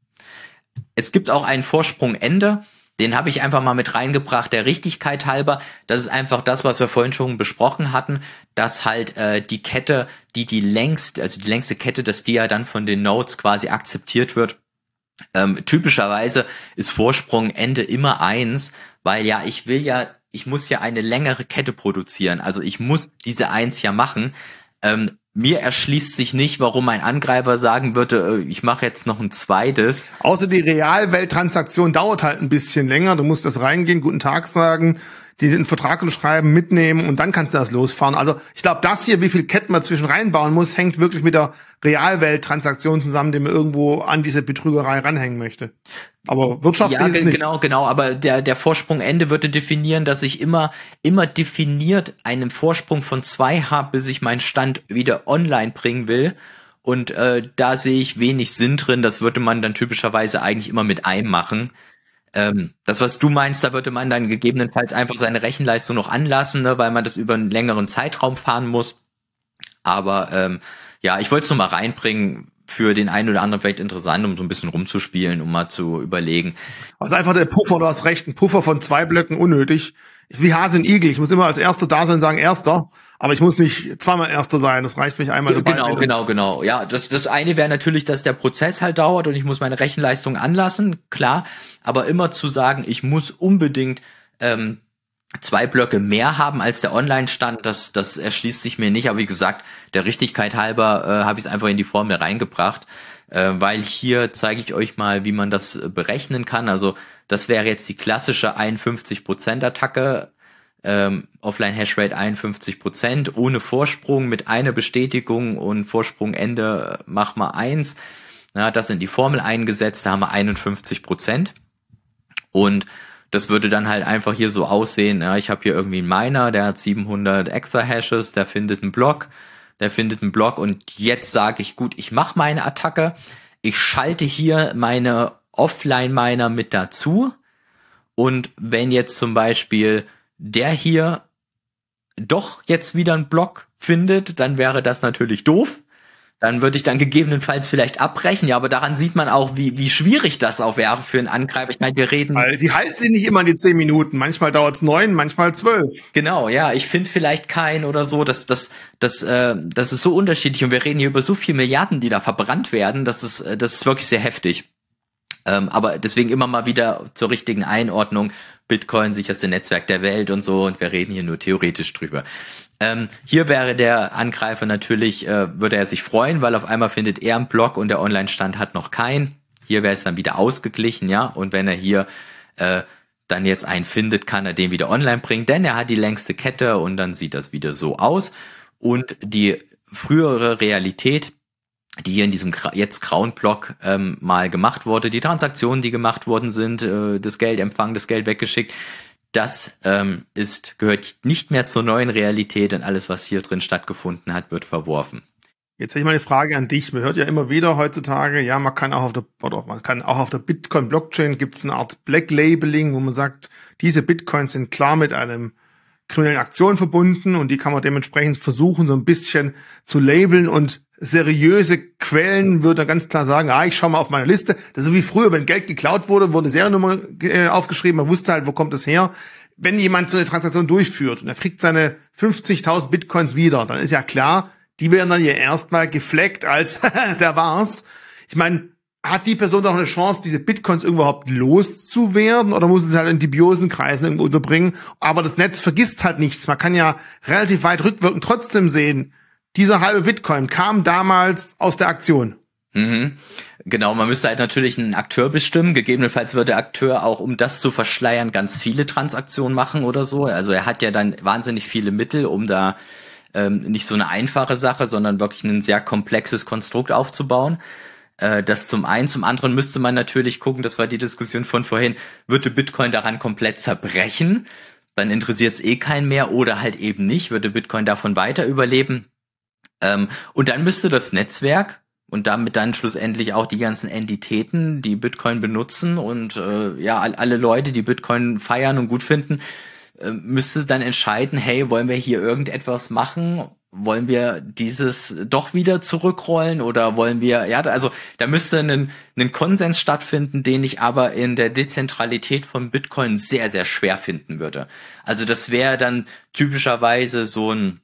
Es gibt auch einen Vorsprungende, den habe ich einfach mal mit reingebracht, der Richtigkeit halber. Das ist einfach das, was wir vorhin schon besprochen hatten, dass halt die Kette, die längste Kette, dass die ja dann von den Nodes quasi akzeptiert wird. Typischerweise ist Vorsprungende immer 1, weil ich muss ja eine längere Kette produzieren. Also ich muss diese 1 ja machen. Mir erschließt sich nicht, warum ein Angreifer sagen würde, ich mache jetzt noch ein zweites. Außer die Realwelttransaktion dauert halt ein bisschen länger. Du musst das reingehen, guten Tag sagen, den Vertrag unterschreiben, mitnehmen und dann kannst du das losfahren. Also ich glaube, das hier, wie viel Ketten man zwischen reinbauen muss, hängt wirklich mit der Realwelttransaktion zusammen, die man irgendwo an diese Betrügerei ranhängen möchte. Aber wirtschaftlich ist es nicht. Genau, aber der Vorsprungende würde definieren, dass ich immer definiert einen Vorsprung von 2 habe, bis ich meinen Stand wieder online bringen will. Und da sehe ich wenig Sinn drin. Das würde man dann typischerweise eigentlich immer mit einem machen. Das, was du meinst, da würde man dann gegebenenfalls einfach seine Rechenleistung noch anlassen, ne, weil man das über einen längeren Zeitraum fahren muss. Aber ich wollte es nur mal reinbringen, für den einen oder anderen vielleicht interessant, um so ein bisschen rumzuspielen, um mal zu überlegen. Also einfach der Puffer, du hast recht, ein Puffer von 2 Blöcken unnötig. Wie Hase und Igel, ich muss immer als Erster da sein und sagen Erster, aber ich muss nicht zweimal Erster sein, das reicht, wenn ich einmal dabei bin. Genau. Ja, das eine wäre natürlich, dass der Prozess halt dauert und ich muss meine Rechenleistung anlassen, klar, aber immer zu sagen, ich muss unbedingt 2 Blöcke mehr haben als der Online-Stand, das erschließt sich mir nicht, aber wie gesagt, der Richtigkeit halber habe ich es einfach in die Formel reingebracht, weil hier zeige ich euch mal, wie man das berechnen kann. Also das wäre jetzt die klassische 51% Attacke, Offline-Hashrate 51%, ohne Vorsprung, mit einer Bestätigung und Vorsprungende mach mal 1. Ja, das in die Formel eingesetzt, da haben wir 51%. Und das würde dann halt einfach hier so aussehen, ja, ich habe hier irgendwie einen Miner, der hat 700 Exahashes, der findet einen Block und jetzt sage ich, gut, ich mache meine Attacke, ich schalte hier meine Offline-Miner mit dazu und wenn jetzt zum Beispiel der hier doch jetzt wieder einen Block findet, dann wäre das natürlich doof. Dann würde ich dann gegebenenfalls vielleicht abbrechen. Ja, aber daran sieht man auch, wie schwierig das auch wäre für einen Angreifer. Ich meine, wir reden... Weil die halten sich nicht immer die 10 Minuten. Manchmal dauert es 9, manchmal 12. Genau, ja. Ich finde vielleicht keinen oder so. Das ist so unterschiedlich. Und wir reden hier über so viele Milliarden, die da verbrannt werden. Das ist wirklich sehr heftig. Aber deswegen immer mal wieder zur richtigen Einordnung. Bitcoin, sicherste Netzwerk der Welt und so. Und wir reden hier nur theoretisch drüber. Hier wäre der Angreifer natürlich, würde er sich freuen, weil auf einmal findet er einen Block und der Online-Stand hat noch keinen. Hier wäre es dann wieder ausgeglichen, ja. Und wenn er hier dann jetzt einen findet, kann er den wieder online bringen, denn er hat die längste Kette und dann sieht das wieder so aus. Und die frühere Realität, die hier in diesem jetzt grauen Block mal gemacht wurde, die Transaktionen, die gemacht worden sind, das Geld empfangen, das Geld weggeschickt, das gehört nicht mehr zur neuen Realität und alles, was hier drin stattgefunden hat, wird verworfen. Jetzt habe ich mal eine Frage an dich. Man hört ja immer wieder heutzutage, ja, man kann auch auf der Bitcoin-Blockchain gibt es eine Art Black Labeling, wo man sagt, diese Bitcoins sind klar mit einem kriminellen Aktion verbunden und die kann man dementsprechend versuchen, so ein bisschen zu labeln und seriöse Quellen würde ganz klar sagen, ich schau mal auf meine Liste. Das ist so wie früher, wenn Geld geklaut wurde, wurde eine Seriennummer aufgeschrieben, man wusste halt, wo kommt es her. Wenn jemand so eine Transaktion durchführt und er kriegt seine 50.000 Bitcoins wieder, dann ist ja klar, die werden dann ja erstmal gefleckt als, der war's. Ich meine, hat die Person doch eine Chance, diese Bitcoins überhaupt loszuwerden oder muss es halt in dubiosen Kreisen irgendwo unterbringen? Aber das Netz vergisst halt nichts. Man kann ja relativ weit rückwirkend trotzdem sehen, dieser halbe Bitcoin kam damals aus der Aktion. Mhm. Genau, man müsste halt natürlich einen Akteur bestimmen. Gegebenenfalls würde der Akteur auch, um das zu verschleiern, ganz viele Transaktionen machen oder so. Also er hat ja dann wahnsinnig viele Mittel, um da nicht so eine einfache Sache, sondern wirklich ein sehr komplexes Konstrukt aufzubauen. Das zum einen. Zum anderen müsste man natürlich gucken, das war die Diskussion von vorhin, würde Bitcoin daran komplett zerbrechen? Dann interessiert es keinen mehr oder halt eben nicht, würde Bitcoin davon weiter überleben? Und dann müsste das Netzwerk und damit dann schlussendlich auch die ganzen Entitäten, die Bitcoin benutzen und alle Leute, die Bitcoin feiern und gut finden, müsste dann entscheiden, hey, wollen wir hier irgendetwas machen? Wollen wir dieses doch wieder zurückrollen oder wollen wir, also da müsste ein Konsens stattfinden, den ich aber in der Dezentralität von Bitcoin sehr, sehr schwer finden würde. Also das wäre dann typischerweise so ein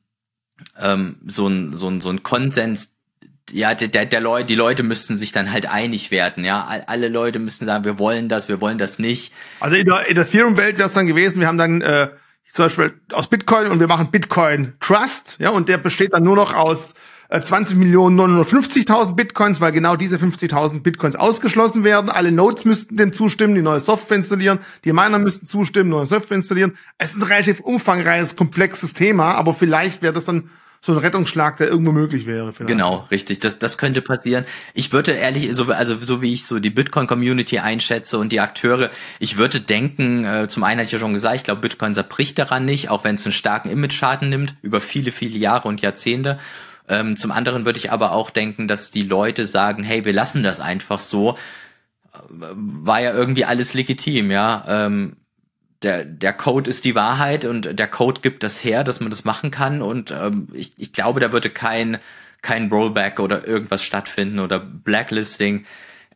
Konsens, ja, die Leute müssten sich dann halt einig werden, ja. Alle Leute müssten sagen, wir wollen das nicht. Also in der Ethereum-Welt wäre es dann gewesen, wir haben dann zum Beispiel aus Bitcoin und wir machen Bitcoin Trust, ja, und der besteht dann nur noch aus 20.950.000 Bitcoins, weil genau diese 50.000 Bitcoins ausgeschlossen werden. Alle Nodes müssten dem zustimmen, die neue Software installieren, die Miner müssten zustimmen, neue Software installieren. Es ist ein relativ umfangreiches, komplexes Thema, aber vielleicht wäre das dann so ein Rettungsschlag, der irgendwo möglich wäre. Vielleicht. Genau, richtig. Das könnte passieren. Ich würde ehrlich, so wie ich so die Bitcoin-Community einschätze und die Akteure, ich würde denken, zum einen hatte ich ja schon gesagt, ich glaube, Bitcoin zerbricht daran nicht, auch wenn es einen starken Image-Schaden nimmt, über viele, viele Jahre und Jahrzehnte. Zum anderen würde ich aber auch denken, dass die Leute sagen, hey, wir lassen das einfach so. War ja irgendwie alles legitim, ja. Der Code ist die Wahrheit und der Code gibt das her, dass man das machen kann und ich glaube, da würde kein Rollback oder irgendwas stattfinden oder Blacklisting.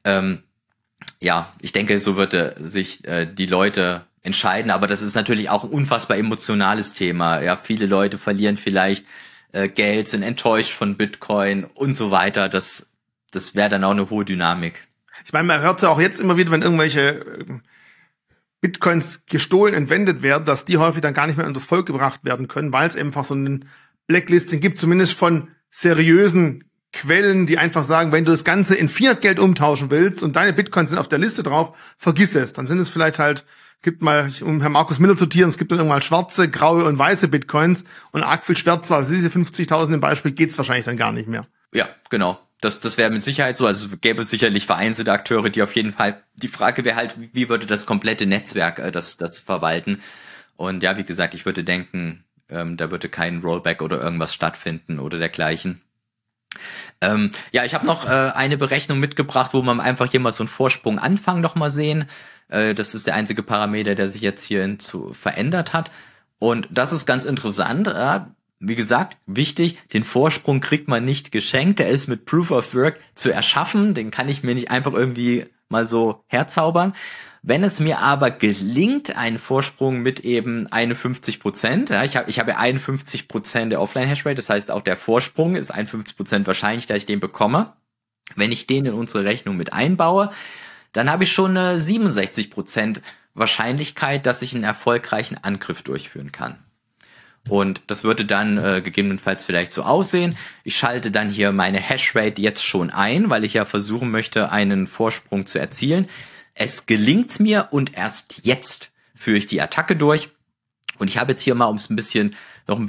Ich denke, so würde sich die Leute entscheiden, aber das ist natürlich auch ein unfassbar emotionales Thema. Ja, viele Leute verlieren vielleicht Geld, sind enttäuscht von Bitcoin und so weiter. Das wäre dann auch eine hohe Dynamik. Ich meine, man hört ja auch jetzt immer wieder, wenn irgendwelche Bitcoins gestohlen, entwendet werden, dass die häufig dann gar nicht mehr unter das Volk gebracht werden können, weil es einfach so ein Blacklisting gibt, zumindest von seriösen Quellen, die einfach sagen, wenn du das Ganze in Fiat-Geld umtauschen willst und deine Bitcoins sind auf der Liste drauf, vergiss es. Dann sind es vielleicht halt, um Herrn Markus Miller zu zitieren, es gibt dann irgendwann schwarze, graue und weiße Bitcoins und arg viel schwärzer als diese 50.000 im Beispiel geht's wahrscheinlich dann gar nicht mehr. Ja, genau. Das wäre mit Sicherheit so. Also gäbe es sicherlich vereinzelte Akteure, die auf jeden Fall, die Frage wäre halt, wie würde das komplette Netzwerk das verwalten? Und ja, wie gesagt, ich würde denken, da würde kein Rollback oder irgendwas stattfinden oder dergleichen. Ich habe noch eine Berechnung mitgebracht, wo man einfach hier mal so einen Vorsprung Anfang noch mal sehen. Das ist der einzige Parameter, der sich jetzt hier verändert hat. Und das ist ganz interessant. Wie gesagt, wichtig, den Vorsprung kriegt man nicht geschenkt. Der ist mit Proof of Work zu erschaffen. Den kann ich mir nicht einfach irgendwie mal so herzaubern. Wenn es mir aber gelingt, einen Vorsprung mit eben 51%, ich habe 51% der Offline-Hashrate, das heißt auch der Vorsprung ist 51% wahrscheinlich, dass ich den bekomme. Wenn ich den in unsere Rechnung mit einbaue, dann habe ich schon eine 67% Wahrscheinlichkeit, dass ich einen erfolgreichen Angriff durchführen kann. Und das würde dann gegebenenfalls vielleicht so aussehen. Ich schalte dann hier meine Hashrate jetzt schon ein, weil ich ja versuchen möchte, einen Vorsprung zu erzielen. Es gelingt mir und erst jetzt führe ich die Attacke durch. Und ich habe jetzt hier mal wir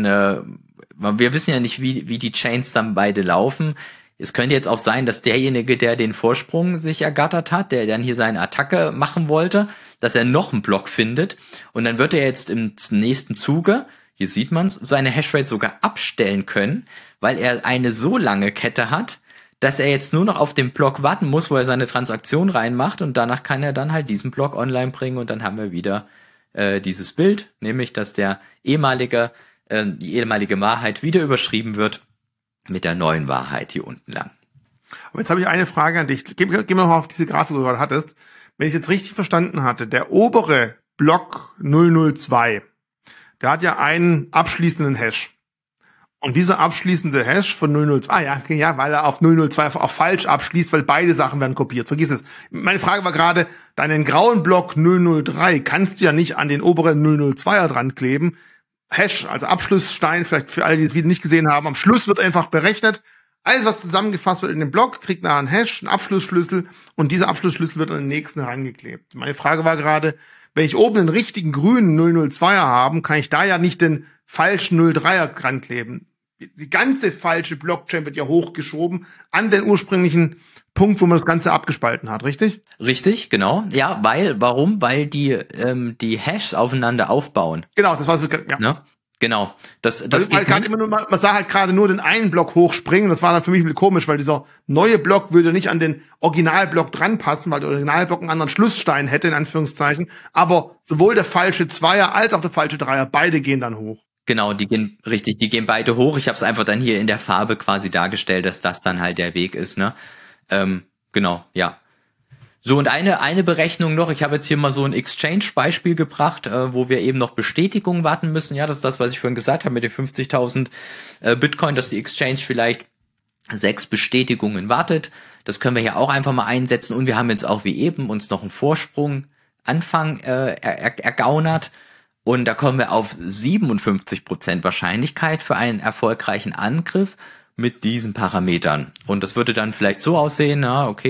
wissen ja nicht, wie die Chains dann beide laufen. Es könnte jetzt auch sein, dass derjenige, der den Vorsprung sich ergattert hat, der dann hier seine Attacke machen wollte, dass er noch einen Block findet. Und dann wird er jetzt im nächsten Zuge, hier sieht man's, seine Hashrate sogar abstellen können, weil er eine so lange Kette hat, dass er jetzt nur noch auf den Block warten muss, wo er seine Transaktion reinmacht, und danach kann er dann halt diesen Block online bringen, und dann haben wir wieder dieses Bild, nämlich dass die ehemalige Wahrheit wieder überschrieben wird mit der neuen Wahrheit hier unten lang. Aber jetzt habe ich eine Frage an dich. Geh mal noch mal auf diese Grafik, die du gerade hattest. Wenn ich jetzt richtig verstanden hatte, der obere Block 002, der hat ja einen abschließenden Hash. Und dieser abschließende Hash von 002, weil er auf 002 auch falsch abschließt, weil beide Sachen werden kopiert. Vergiss es. Meine Frage war gerade, deinen grauen Block 003 kannst du ja nicht an den oberen 002er dran kleben. Hash, also Abschlussstein, vielleicht für alle, die das Video nicht gesehen haben, am Schluss wird einfach berechnet. Alles, was zusammengefasst wird in dem Block, kriegt nachher einen Hash, einen Abschlussschlüssel, und dieser Abschlussschlüssel wird an den nächsten herangeklebt. Meine Frage war gerade, wenn ich oben den richtigen grünen 002er habe, kann ich da ja nicht den falschen 03er dran kleben. Die ganze falsche Blockchain wird ja hochgeschoben an den ursprünglichen Punkt, wo man das Ganze abgespalten hat, richtig? Richtig, genau. Ja, warum? Weil die Hashs aufeinander aufbauen. Genau, das war's. Ja. Ne? Genau. Das geht halt immer nur, man sah halt gerade nur den einen Block hochspringen. Das war dann für mich ein bisschen komisch, weil dieser neue Block würde nicht an den Originalblock dran passen, weil der Originalblock einen anderen Schlussstein hätte, in Anführungszeichen. Aber sowohl der falsche Zweier als auch der falsche Dreier, beide gehen dann hoch. Genau, die gehen beide hoch. Ich habe es einfach dann hier in der Farbe quasi dargestellt, dass das dann halt der Weg ist, ne? Genau, ja. So, und eine Berechnung noch. Ich habe jetzt hier mal so ein Exchange-Beispiel gebracht, wo wir eben noch Bestätigungen warten müssen. Ja, das ist das, was ich vorhin gesagt habe mit den 50.000 Bitcoin, dass die Exchange vielleicht 6 Bestätigungen wartet. Das können wir hier auch einfach mal einsetzen. Und wir haben jetzt auch wie eben uns noch einen Vorsprung ergaunert. Und da kommen wir auf 57% Wahrscheinlichkeit für einen erfolgreichen Angriff mit diesen Parametern. Und das würde dann vielleicht so aussehen,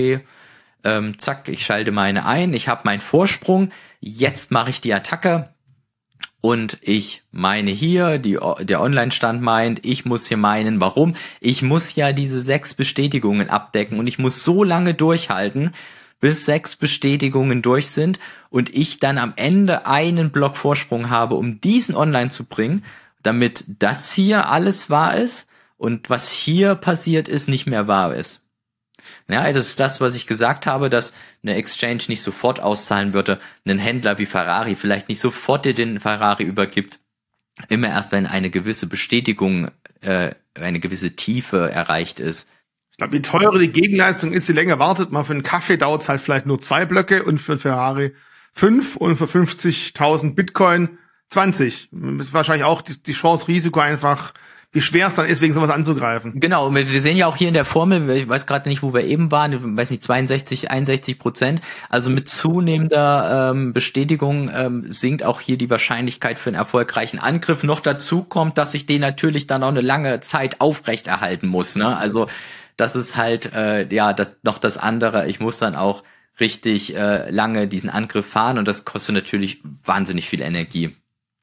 zack, ich schalte meine ein, ich habe meinen Vorsprung, jetzt mache ich die Attacke und ich meine hier, der Online-Stand meint, ich muss hier meinen, warum? Ich muss ja diese 6 Bestätigungen abdecken und ich muss so lange durchhalten, bis 6 Bestätigungen durch sind und ich dann am Ende einen Block Vorsprung habe, um diesen online zu bringen, damit das hier alles wahr ist und was hier passiert ist, nicht mehr wahr ist. Ja, das ist das, was ich gesagt habe, dass eine Exchange nicht sofort auszahlen würde, ein Händler wie Ferrari vielleicht nicht sofort dir den Ferrari übergibt. Immer erst, wenn eine gewisse Bestätigung, eine gewisse Tiefe erreicht ist. Ich glaube, je teurer die Gegenleistung ist, je länger wartet man. Für einen Kaffee dauert es halt vielleicht nur 2 Blöcke und für einen Ferrari 5 und für 50.000 Bitcoin 20. Das ist wahrscheinlich auch die Chance-Risiko einfach, wie schwer es dann ist, wegen sowas anzugreifen. Genau, wir sehen ja auch hier in der Formel, ich weiß gerade nicht, wo wir eben waren, ich weiß nicht, 61%. Also mit zunehmender Bestätigung sinkt auch hier die Wahrscheinlichkeit für einen erfolgreichen Angriff. Noch dazu kommt, dass ich den natürlich dann auch eine lange Zeit aufrechterhalten muss. Ne? Also das ist halt das andere. Ich muss dann auch richtig lange diesen Angriff fahren und das kostet natürlich wahnsinnig viel Energie.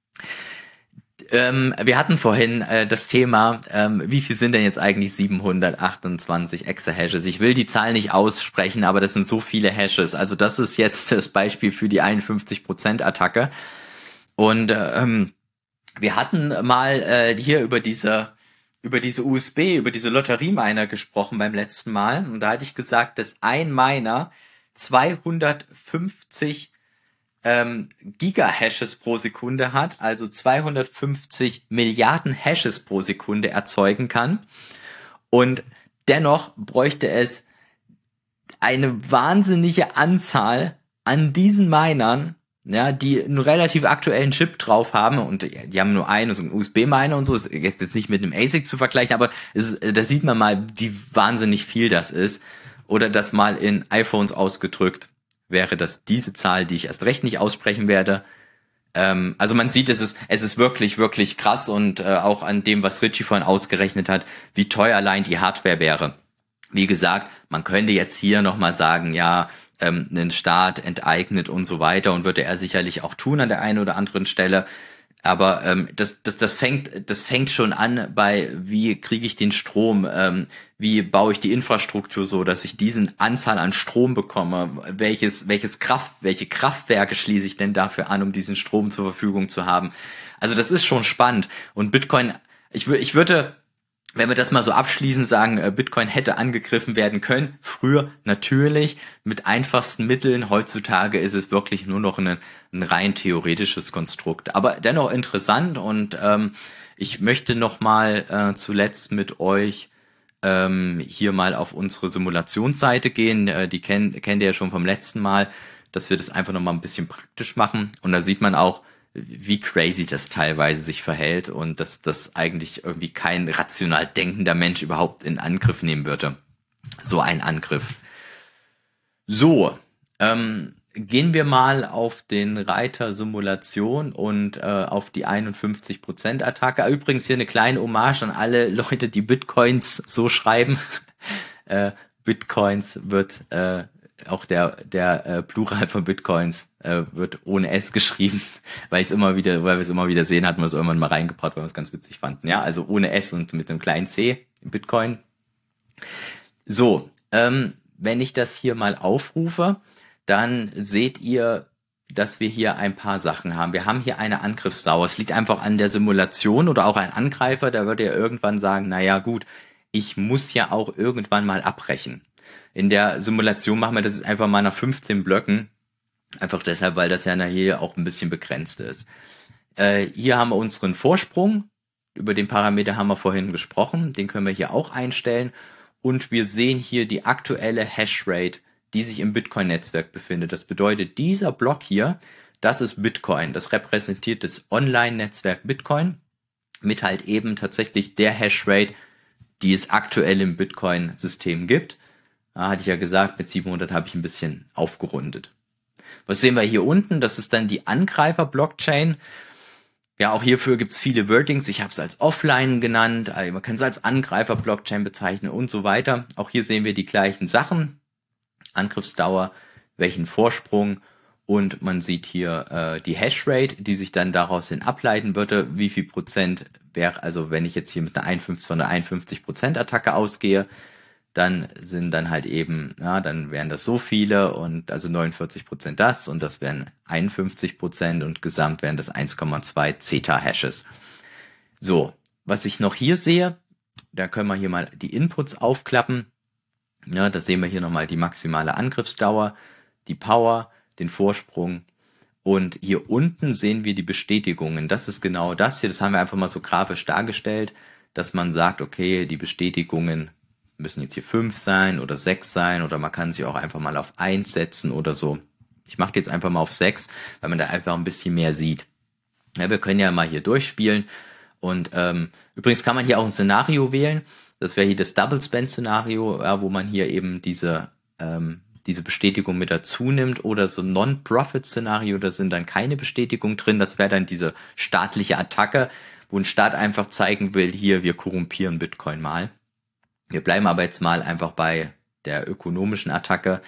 Wir hatten vorhin das Thema, wie viel sind denn jetzt eigentlich 728 Exahashes? Ich will die Zahl nicht aussprechen, aber das sind so viele Hashes. Also das ist jetzt das Beispiel für die 51% Attacke. Und wir hatten mal hier über diese USB, über diese Lotterieminer gesprochen beim letzten Mal. Und da hatte ich gesagt, dass ein Miner 250 Gigahashes pro Sekunde hat, also 250 Milliarden Hashes pro Sekunde erzeugen kann. Und dennoch bräuchte es eine wahnsinnige Anzahl an diesen Minern, ja, die einen relativ aktuellen Chip drauf haben, und die haben nur einen, so einen USB-Miner und so, ist jetzt nicht mit einem ASIC zu vergleichen, aber da sieht man mal, wie wahnsinnig viel das ist. Oder das mal in iPhones ausgedrückt, wäre das diese Zahl, die ich erst recht nicht aussprechen werde, Also man sieht, es ist wirklich, wirklich krass und auch an dem, was Richie vorhin ausgerechnet hat, wie teuer allein die Hardware wäre. Wie gesagt, man könnte jetzt hier nochmal sagen, ja, einen Staat enteignet und so weiter und würde er sicherlich auch tun an der einen oder anderen Stelle. Aber das fängt schon an bei, wie kriege ich den Strom, wie baue ich die Infrastruktur so, dass ich diesen Anzahl an Strom bekomme, welche Kraftwerke schließe ich denn dafür an, um diesen Strom zur Verfügung zu haben. Also das ist schon spannend. Und Bitcoin, ich würde, wenn wir das mal so abschließend sagen, Bitcoin hätte angegriffen werden können. Früher natürlich mit einfachsten Mitteln. Heutzutage ist es wirklich nur noch ein rein theoretisches Konstrukt. Aber dennoch interessant und ich möchte noch mal zuletzt mit euch hier mal auf unsere Simulationsseite gehen. Die kennt ihr ja schon vom letzten Mal, dass wir das einfach noch mal ein bisschen praktisch machen. Und da sieht man auch, wie crazy das teilweise sich verhält und dass das eigentlich irgendwie kein rational denkender Mensch überhaupt in Angriff nehmen würde. So ein Angriff. So, gehen wir mal auf den Reiter Simulation und auf die 51% Attacke. Übrigens hier eine kleine Hommage an alle Leute, die Bitcoins so schreiben. Bitcoins wird auch der Plural von Bitcoins wird ohne S geschrieben, weil wir es immer wieder sehen, hatten wir es irgendwann mal reingebracht, weil wir es ganz witzig fanden. Ja, also ohne S und mit einem kleinen C, Bitcoin. So, wenn ich das hier mal aufrufe, dann seht ihr, dass wir hier ein paar Sachen haben. Wir haben hier eine Angriffsdauer. Es liegt einfach an der Simulation oder auch ein Angreifer, der würde ja irgendwann sagen, naja gut, ich muss ja auch irgendwann mal abbrechen. In der Simulation machen wir das jetzt einfach mal nach 15 Blöcken. Einfach deshalb, weil das ja hier auch ein bisschen begrenzt ist. Hier haben wir unseren Vorsprung. Über den Parameter haben wir vorhin gesprochen. Den können wir hier auch einstellen. Und wir sehen hier die aktuelle Hashrate, die sich im Bitcoin-Netzwerk befindet. Das bedeutet, dieser Block hier, das ist Bitcoin. Das repräsentiert das Online-Netzwerk Bitcoin mit halt eben tatsächlich der Hashrate, die es aktuell im Bitcoin-System gibt. Hatte ich ja gesagt, mit 700 habe ich ein bisschen aufgerundet. Was sehen wir hier unten? Das ist dann die Angreifer-Blockchain. Ja, auch hierfür gibt's viele Wordings. Ich habe es als Offline genannt. Man kann es als Angreifer-Blockchain bezeichnen und so weiter. Auch hier sehen wir die gleichen Sachen. Angriffsdauer, welchen Vorsprung und man sieht hier die Hashrate, die sich dann daraus hin ableiten würde, wie viel Prozent wäre, also wenn ich jetzt hier mit einer 51% Attacke ausgehe, dann sind dann halt eben, ja, dann wären das so viele und also 49% das und das wären 51% und gesamt wären das 1,2 Zeta-Hashes. So, was ich noch hier sehe, da können wir hier mal die Inputs aufklappen. Ja, da sehen wir hier nochmal die maximale Angriffsdauer, die Power, den Vorsprung und hier unten sehen wir die Bestätigungen. Das ist genau das hier, das haben wir einfach mal so grafisch dargestellt, dass man sagt, okay, die Bestätigungen müssen jetzt hier 5 sein oder 6 sein oder man kann sie auch einfach mal auf 1 setzen oder so. Ich mache jetzt einfach mal auf 6, weil man da einfach ein bisschen mehr sieht. Ja, wir können ja mal hier durchspielen und übrigens kann man hier auch ein Szenario wählen. Das wäre hier das Double Spend Szenario, ja, wo man hier eben diese Bestätigung mit dazu nimmt oder so Non-Profit Szenario, da sind dann keine Bestätigung drin. Das wäre dann diese staatliche Attacke, wo ein Staat einfach zeigen will, hier, wir korrumpieren Bitcoin mal. Wir bleiben aber jetzt mal einfach bei der ökonomischen Attacke.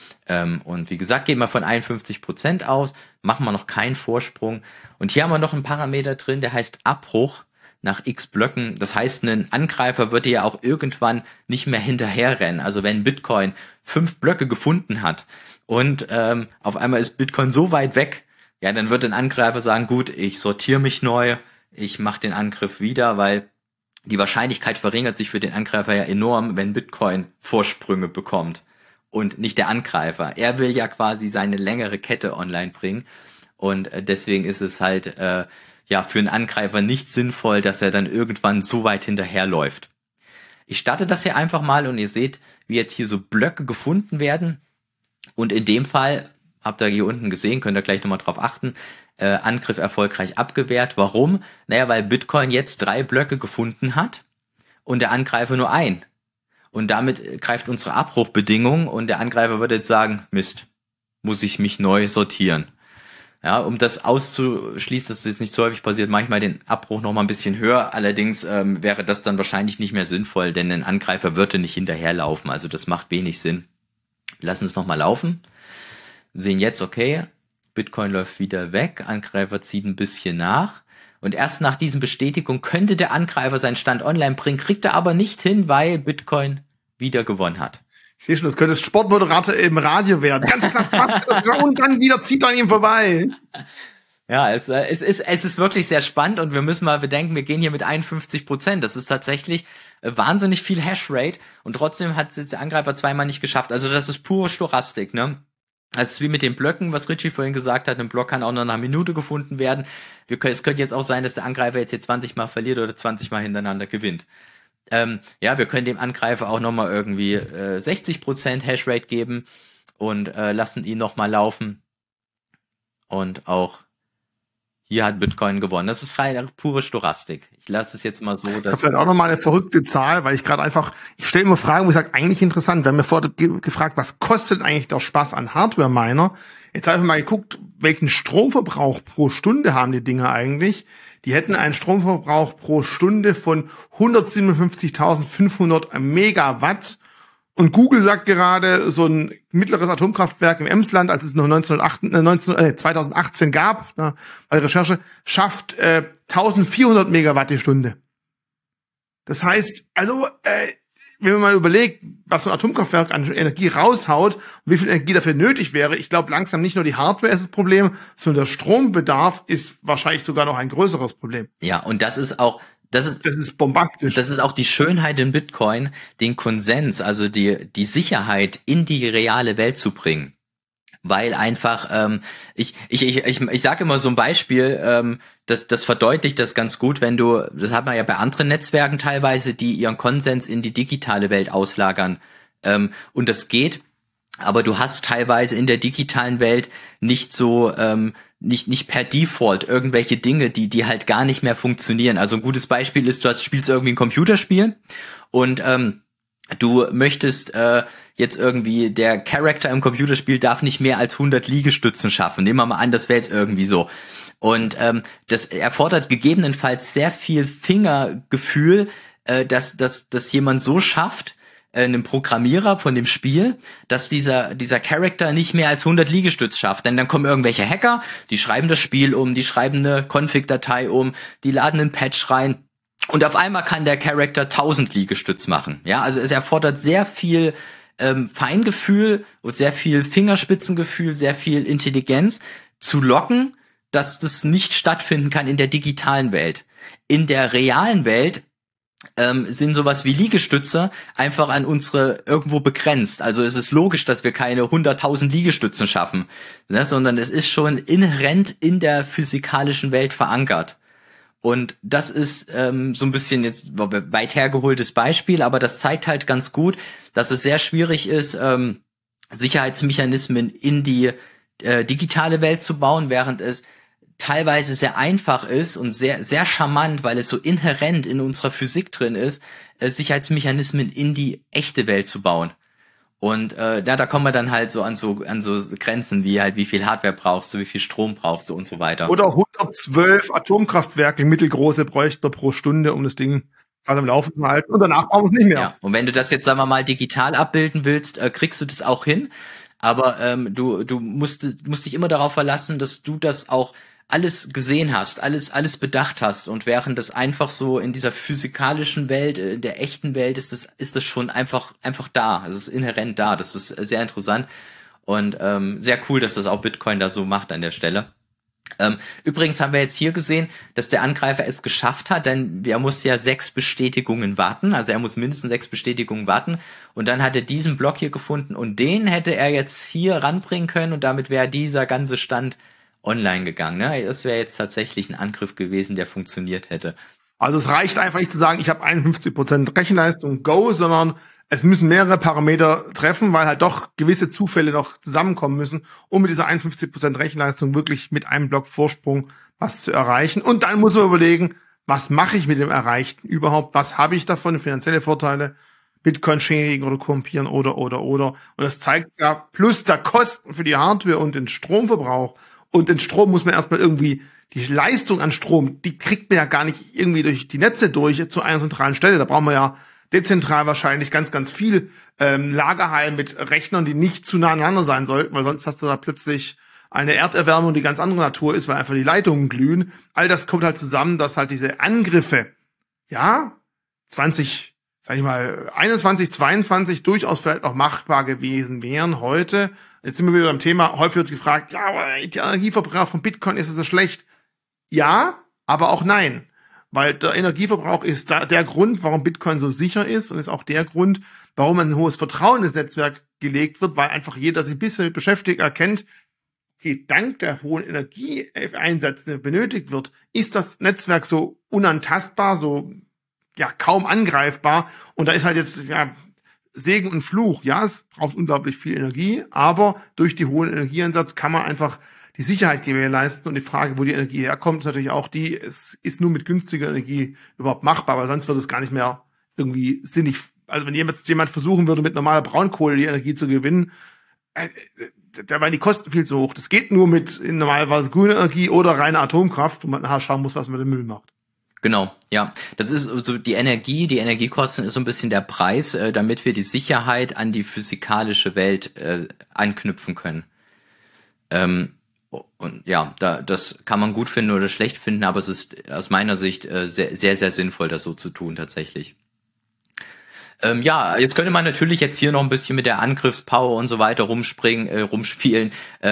Und wie gesagt, gehen wir von 51% aus, machen wir noch keinen Vorsprung. Und hier haben wir noch einen Parameter drin, der heißt Abbruch nach x Blöcken. Das heißt, ein Angreifer würde ja auch irgendwann nicht mehr hinterherrennen. Also wenn Bitcoin 5 Blöcke gefunden hat und auf einmal ist Bitcoin so weit weg, ja, dann wird ein Angreifer sagen, gut, ich sortiere mich neu, ich mache den Angriff wieder, weil die Wahrscheinlichkeit verringert sich für den Angreifer ja enorm, wenn Bitcoin Vorsprünge bekommt und nicht der Angreifer. Er will ja quasi seine längere Kette online bringen und deswegen ist es halt ja für einen Angreifer nicht sinnvoll, dass er dann irgendwann so weit hinterherläuft. Ich starte das hier einfach mal und ihr seht, wie jetzt hier so Blöcke gefunden werden und in dem Fall, habt ihr hier unten gesehen, könnt ihr gleich nochmal drauf achten, Angriff erfolgreich abgewehrt. Warum? Naja, weil Bitcoin jetzt 3 Blöcke gefunden hat und der Angreifer nur ein. Und damit greift unsere Abbruchbedingung und der Angreifer würde jetzt sagen, Mist, muss ich mich neu sortieren. Ja, um das auszuschließen, dass es jetzt nicht so häufig passiert, mache ich mal den Abbruch noch mal ein bisschen höher. Allerdings wäre das dann wahrscheinlich nicht mehr sinnvoll, denn ein Angreifer würde nicht hinterherlaufen. Also das macht wenig Sinn. Wir lassen es noch mal laufen. Sehen jetzt, okay, Bitcoin läuft wieder weg, Angreifer zieht ein bisschen nach. Und erst nach diesen Bestätigung könnte der Angreifer seinen Stand online bringen, kriegt er aber nicht hin, weil Bitcoin wieder gewonnen hat. Ich sehe schon, das könnte Sportmoderator im Radio werden. Ganz knapp, und dann wieder zieht er an ihm vorbei. Ja, es ist wirklich sehr spannend und wir müssen mal bedenken, wir gehen hier mit 51%. Das ist tatsächlich wahnsinnig viel Hashrate und trotzdem hat es der Angreifer zweimal nicht geschafft. Also das ist pure Stochastik, ne? Das ist wie mit den Blöcken, was Richie vorhin gesagt hat. Ein Block kann auch noch nach einer Minute gefunden werden. Es könnte jetzt auch sein, dass der Angreifer jetzt hier 20 Mal verliert oder 20 Mal hintereinander gewinnt. Ja, wir können dem Angreifer auch nochmal irgendwie 60% Hashrate geben und lassen ihn nochmal laufen. Und auch hier hat Bitcoin gewonnen. Das ist rein pure Stochastik. Ich lasse es jetzt mal so. Das ist halt auch nochmal eine verrückte Zahl, weil ich stelle immer Fragen, wo ich sage, eigentlich interessant. Wir haben mir vorher gefragt, was kostet eigentlich der Spaß an Hardware-Miner? Jetzt habe ich mal geguckt, welchen Stromverbrauch pro Stunde haben die Dinger eigentlich. Die hätten einen Stromverbrauch pro Stunde von 157.500 Megawatt. Und Google sagt gerade, so ein mittleres Atomkraftwerk im Emsland, als es noch 2018 gab, bei der Recherche, schafft 1400 Megawatt die Stunde. Das heißt, also, wenn man mal überlegt, was so ein Atomkraftwerk an Energie raushaut, und wie viel Energie dafür nötig wäre, ich glaube langsam nicht nur die Hardware ist das Problem, sondern der Strombedarf ist wahrscheinlich sogar noch ein größeres Problem. Ja, und das ist bombastisch. Das ist auch die Schönheit in Bitcoin, den Konsens, also die Sicherheit in die reale Welt zu bringen. Weil einfach, ich sage immer so ein Beispiel, das verdeutlicht das ganz gut, das hat man ja bei anderen Netzwerken teilweise, die ihren Konsens in die digitale Welt auslagern. Und das geht, aber du hast teilweise in der digitalen Welt nicht so, nicht per Default irgendwelche Dinge, die halt gar nicht mehr funktionieren. Also ein gutes Beispiel ist, spielst irgendwie ein Computerspiel und du möchtest jetzt irgendwie, der Charakter im Computerspiel darf nicht mehr als 100 Liegestützen schaffen. Nehmen wir mal an, das wäre jetzt irgendwie so. Und das erfordert gegebenenfalls sehr viel Fingergefühl, dass jemand so schafft, einem Programmierer von dem Spiel, dass dieser Charakter nicht mehr als 100 Liegestütz schafft. Denn dann kommen irgendwelche Hacker, die schreiben das Spiel um, die schreiben eine Config-Datei um, die laden einen Patch rein und auf einmal kann der Charakter 1000 Liegestütz machen. Ja, also es erfordert sehr viel Feingefühl und sehr viel Fingerspitzengefühl, sehr viel Intelligenz zu locken, dass das nicht stattfinden kann in der digitalen Welt. In der realen Welt sind sowas wie Liegestütze einfach an unsere irgendwo begrenzt. Also es ist logisch, dass wir keine 100.000 Liegestützen schaffen, ne, sondern es ist schon inhärent in der physikalischen Welt verankert. Und das ist so ein bisschen jetzt weit hergeholtes Beispiel, aber das zeigt halt ganz gut, dass es sehr schwierig ist, Sicherheitsmechanismen in die digitale Welt zu bauen, während es teilweise sehr einfach ist und sehr, sehr charmant, weil es so inhärent in unserer Physik drin ist, Sicherheitsmechanismen in die echte Welt zu bauen. Und da kommen wir dann halt so an so Grenzen, wie halt, wie viel Hardware brauchst du, wie viel Strom brauchst du und so weiter. Oder 112 Atomkraftwerke, mittelgroße, bräuchte man pro Stunde, um das Ding am Laufen zu halten. Und danach brauchen wir es nicht mehr. Ja, und wenn du das jetzt, sagen wir mal, digital abbilden willst, kriegst du das auch hin. Aber du musst dich immer darauf verlassen, dass du das auch alles gesehen hast, alles bedacht hast, und während das einfach so in dieser physikalischen Welt, in der echten Welt ist das schon einfach da, also es ist inhärent da, das ist sehr interessant und sehr cool, dass das auch Bitcoin da so macht an der Stelle. Übrigens haben wir jetzt hier gesehen, dass der Angreifer es geschafft hat, denn er muss ja 6 Bestätigungen warten, also er muss mindestens 6 Bestätigungen warten, und dann hat er diesen Block hier gefunden und den hätte er jetzt hier ranbringen können und damit wäre dieser ganze Stand online gegangen. Ne? Das wäre jetzt tatsächlich ein Angriff gewesen, der funktioniert hätte. Also es reicht einfach nicht zu sagen, ich habe 51% Rechenleistung, go, sondern es müssen mehrere Parameter treffen, weil halt doch gewisse Zufälle noch zusammenkommen müssen, um mit dieser 51% Rechenleistung wirklich mit einem Block Vorsprung was zu erreichen. Und dann muss man überlegen, was mache ich mit dem Erreichten überhaupt? Was habe ich davon? Finanzielle Vorteile, Bitcoin schädigen oder korrumpieren oder. Und das zeigt ja, plus der Kosten für die Hardware und den Stromverbrauch Und den Strom muss man erstmal irgendwie, die Leistung an Strom, die kriegt man ja gar nicht irgendwie durch die Netze durch zu einer zentralen Stelle. Da brauchen wir ja dezentral wahrscheinlich ganz, ganz viel Lagerhallen mit Rechnern, die nicht zu nah aneinander sein sollten, weil sonst hast du da plötzlich eine Erderwärmung, die ganz andere Natur ist, weil einfach die Leitungen glühen. All das kommt halt zusammen, dass halt diese Angriffe, ja, 21, 22 durchaus vielleicht noch machbar gewesen wären heute. Jetzt sind wir wieder beim Thema, häufig wird gefragt, ja, aber der Energieverbrauch von Bitcoin, ist es so schlecht? Ja, aber auch nein. Weil der Energieverbrauch ist da der Grund, warum Bitcoin so sicher ist und ist auch der Grund, warum ein hohes Vertrauen in das Netzwerk gelegt wird, weil einfach jeder, der sich ein bisschen beschäftigt, erkennt, okay, dank der hohen Energieeinsätze, die benötigt wird, ist das Netzwerk so unantastbar, so ja kaum angreifbar. Und da ist halt jetzt ja Segen und Fluch. Ja, es braucht unglaublich viel Energie, aber durch die hohen Energieeinsatz kann man einfach die Sicherheit gewährleisten. Und die Frage, wo die Energie herkommt, ist natürlich auch die, es ist nur mit günstiger Energie überhaupt machbar, weil sonst wird es gar nicht mehr irgendwie sinnig. Also wenn jemand versuchen würde, mit normaler Braunkohle die Energie zu gewinnen, da waren die Kosten viel zu hoch. Das geht nur mit normalerweise grüner Energie oder reiner Atomkraft, wo man nachher schauen muss, was man mit dem Müll macht. Genau, ja. Das ist so die Energiekosten ist so ein bisschen der Preis, damit wir die Sicherheit an die physikalische Welt anknüpfen können. Und ja, das kann man gut finden oder schlecht finden, aber es ist aus meiner Sicht sehr, sehr, sehr sinnvoll, das so zu tun tatsächlich. Ja, jetzt könnte man natürlich jetzt hier noch ein bisschen mit der Angriffspower und so weiter rumspielen,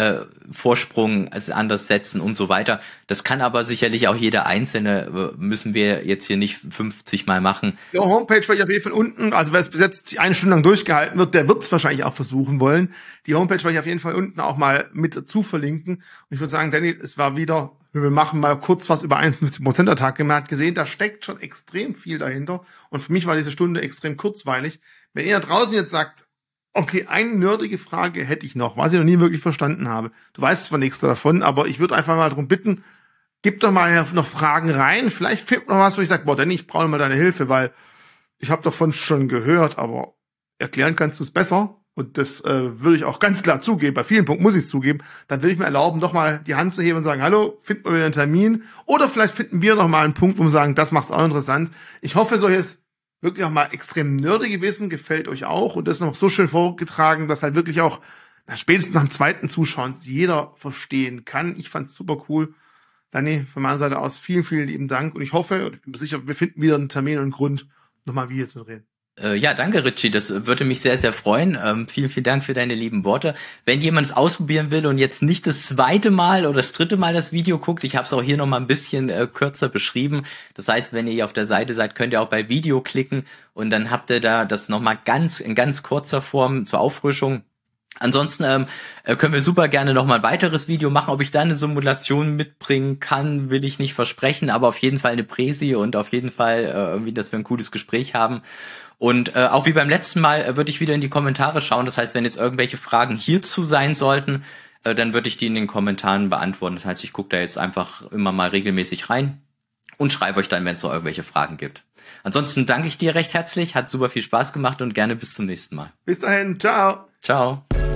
Vorsprung anders setzen und so weiter. Das kann aber sicherlich auch jeder Einzelne, müssen wir jetzt hier nicht 50 Mal machen. Die Homepage werde ich auf jeden Fall unten, also wer es bis jetzt 1 Stunde lang durchgehalten wird, der wird es wahrscheinlich auch versuchen wollen. Die Homepage werde ich auf jeden Fall unten auch mal mit dazu verlinken. Und ich würde sagen, Danny, es war wieder, wir machen mal kurz was über 51% Attacke. Man hat gesehen, da steckt schon extrem viel dahinter. Und für mich war diese Stunde extrem kurzweilig. Wenn ihr da draußen jetzt sagt, okay, eine nerdige Frage hätte ich noch, was ich noch nie wirklich verstanden habe. Du weißt zwar nichts davon, aber ich würde einfach mal darum bitten, gib doch mal noch Fragen rein. Vielleicht fehlt noch was, wo ich sage, boah, Danny, ich brauche mal deine Hilfe, weil ich habe davon schon gehört, aber erklären kannst du es besser. Und das würde ich auch ganz klar zugeben. Bei vielen Punkten muss ich es zugeben. Dann will ich mir erlauben, doch mal die Hand zu heben und sagen, hallo, finden wir wieder einen Termin. Oder vielleicht finden wir noch mal einen Punkt, wo wir sagen, das macht es auch interessant. Ich hoffe, solches wirklich auch mal extrem nerdige Wissen gefällt euch auch. Und das noch so schön vorgetragen, dass halt wirklich auch spätestens nach dem zweiten Zuschauen jeder verstehen kann. Ich fand's super cool. Danny, von meiner Seite aus vielen, vielen lieben Dank. Und ich hoffe, und ich bin sicher, wir finden wieder einen Termin und einen Grund, nochmal Video zu reden. Ja, danke, Richie. Das würde mich sehr, sehr freuen. Vielen, vielen Dank für deine lieben Worte. Wenn jemand es ausprobieren will und jetzt nicht das 2. Mal oder das 3. Mal das Video guckt, ich habe es auch hier nochmal ein bisschen kürzer beschrieben. Das heißt, wenn ihr hier auf der Seite seid, könnt ihr auch bei Video klicken und dann habt ihr da das nochmal in ganz kurzer Form zur Auffrischung. Ansonsten können wir super gerne noch mal ein weiteres Video machen. Ob ich da eine Simulation mitbringen kann, will ich nicht versprechen, aber auf jeden Fall eine Präsi und auf jeden Fall irgendwie, dass wir ein cooles Gespräch haben. Und auch wie beim letzten Mal würde ich wieder in die Kommentare schauen. Das heißt, wenn jetzt irgendwelche Fragen hierzu sein sollten, dann würde ich die in den Kommentaren beantworten. Das heißt, ich gucke da jetzt einfach immer mal regelmäßig rein und schreibe euch dann, wenn es noch irgendwelche Fragen gibt. Ansonsten danke ich dir recht herzlich, hat super viel Spaß gemacht und gerne bis zum nächsten Mal. Bis dahin, ciao. Ciao.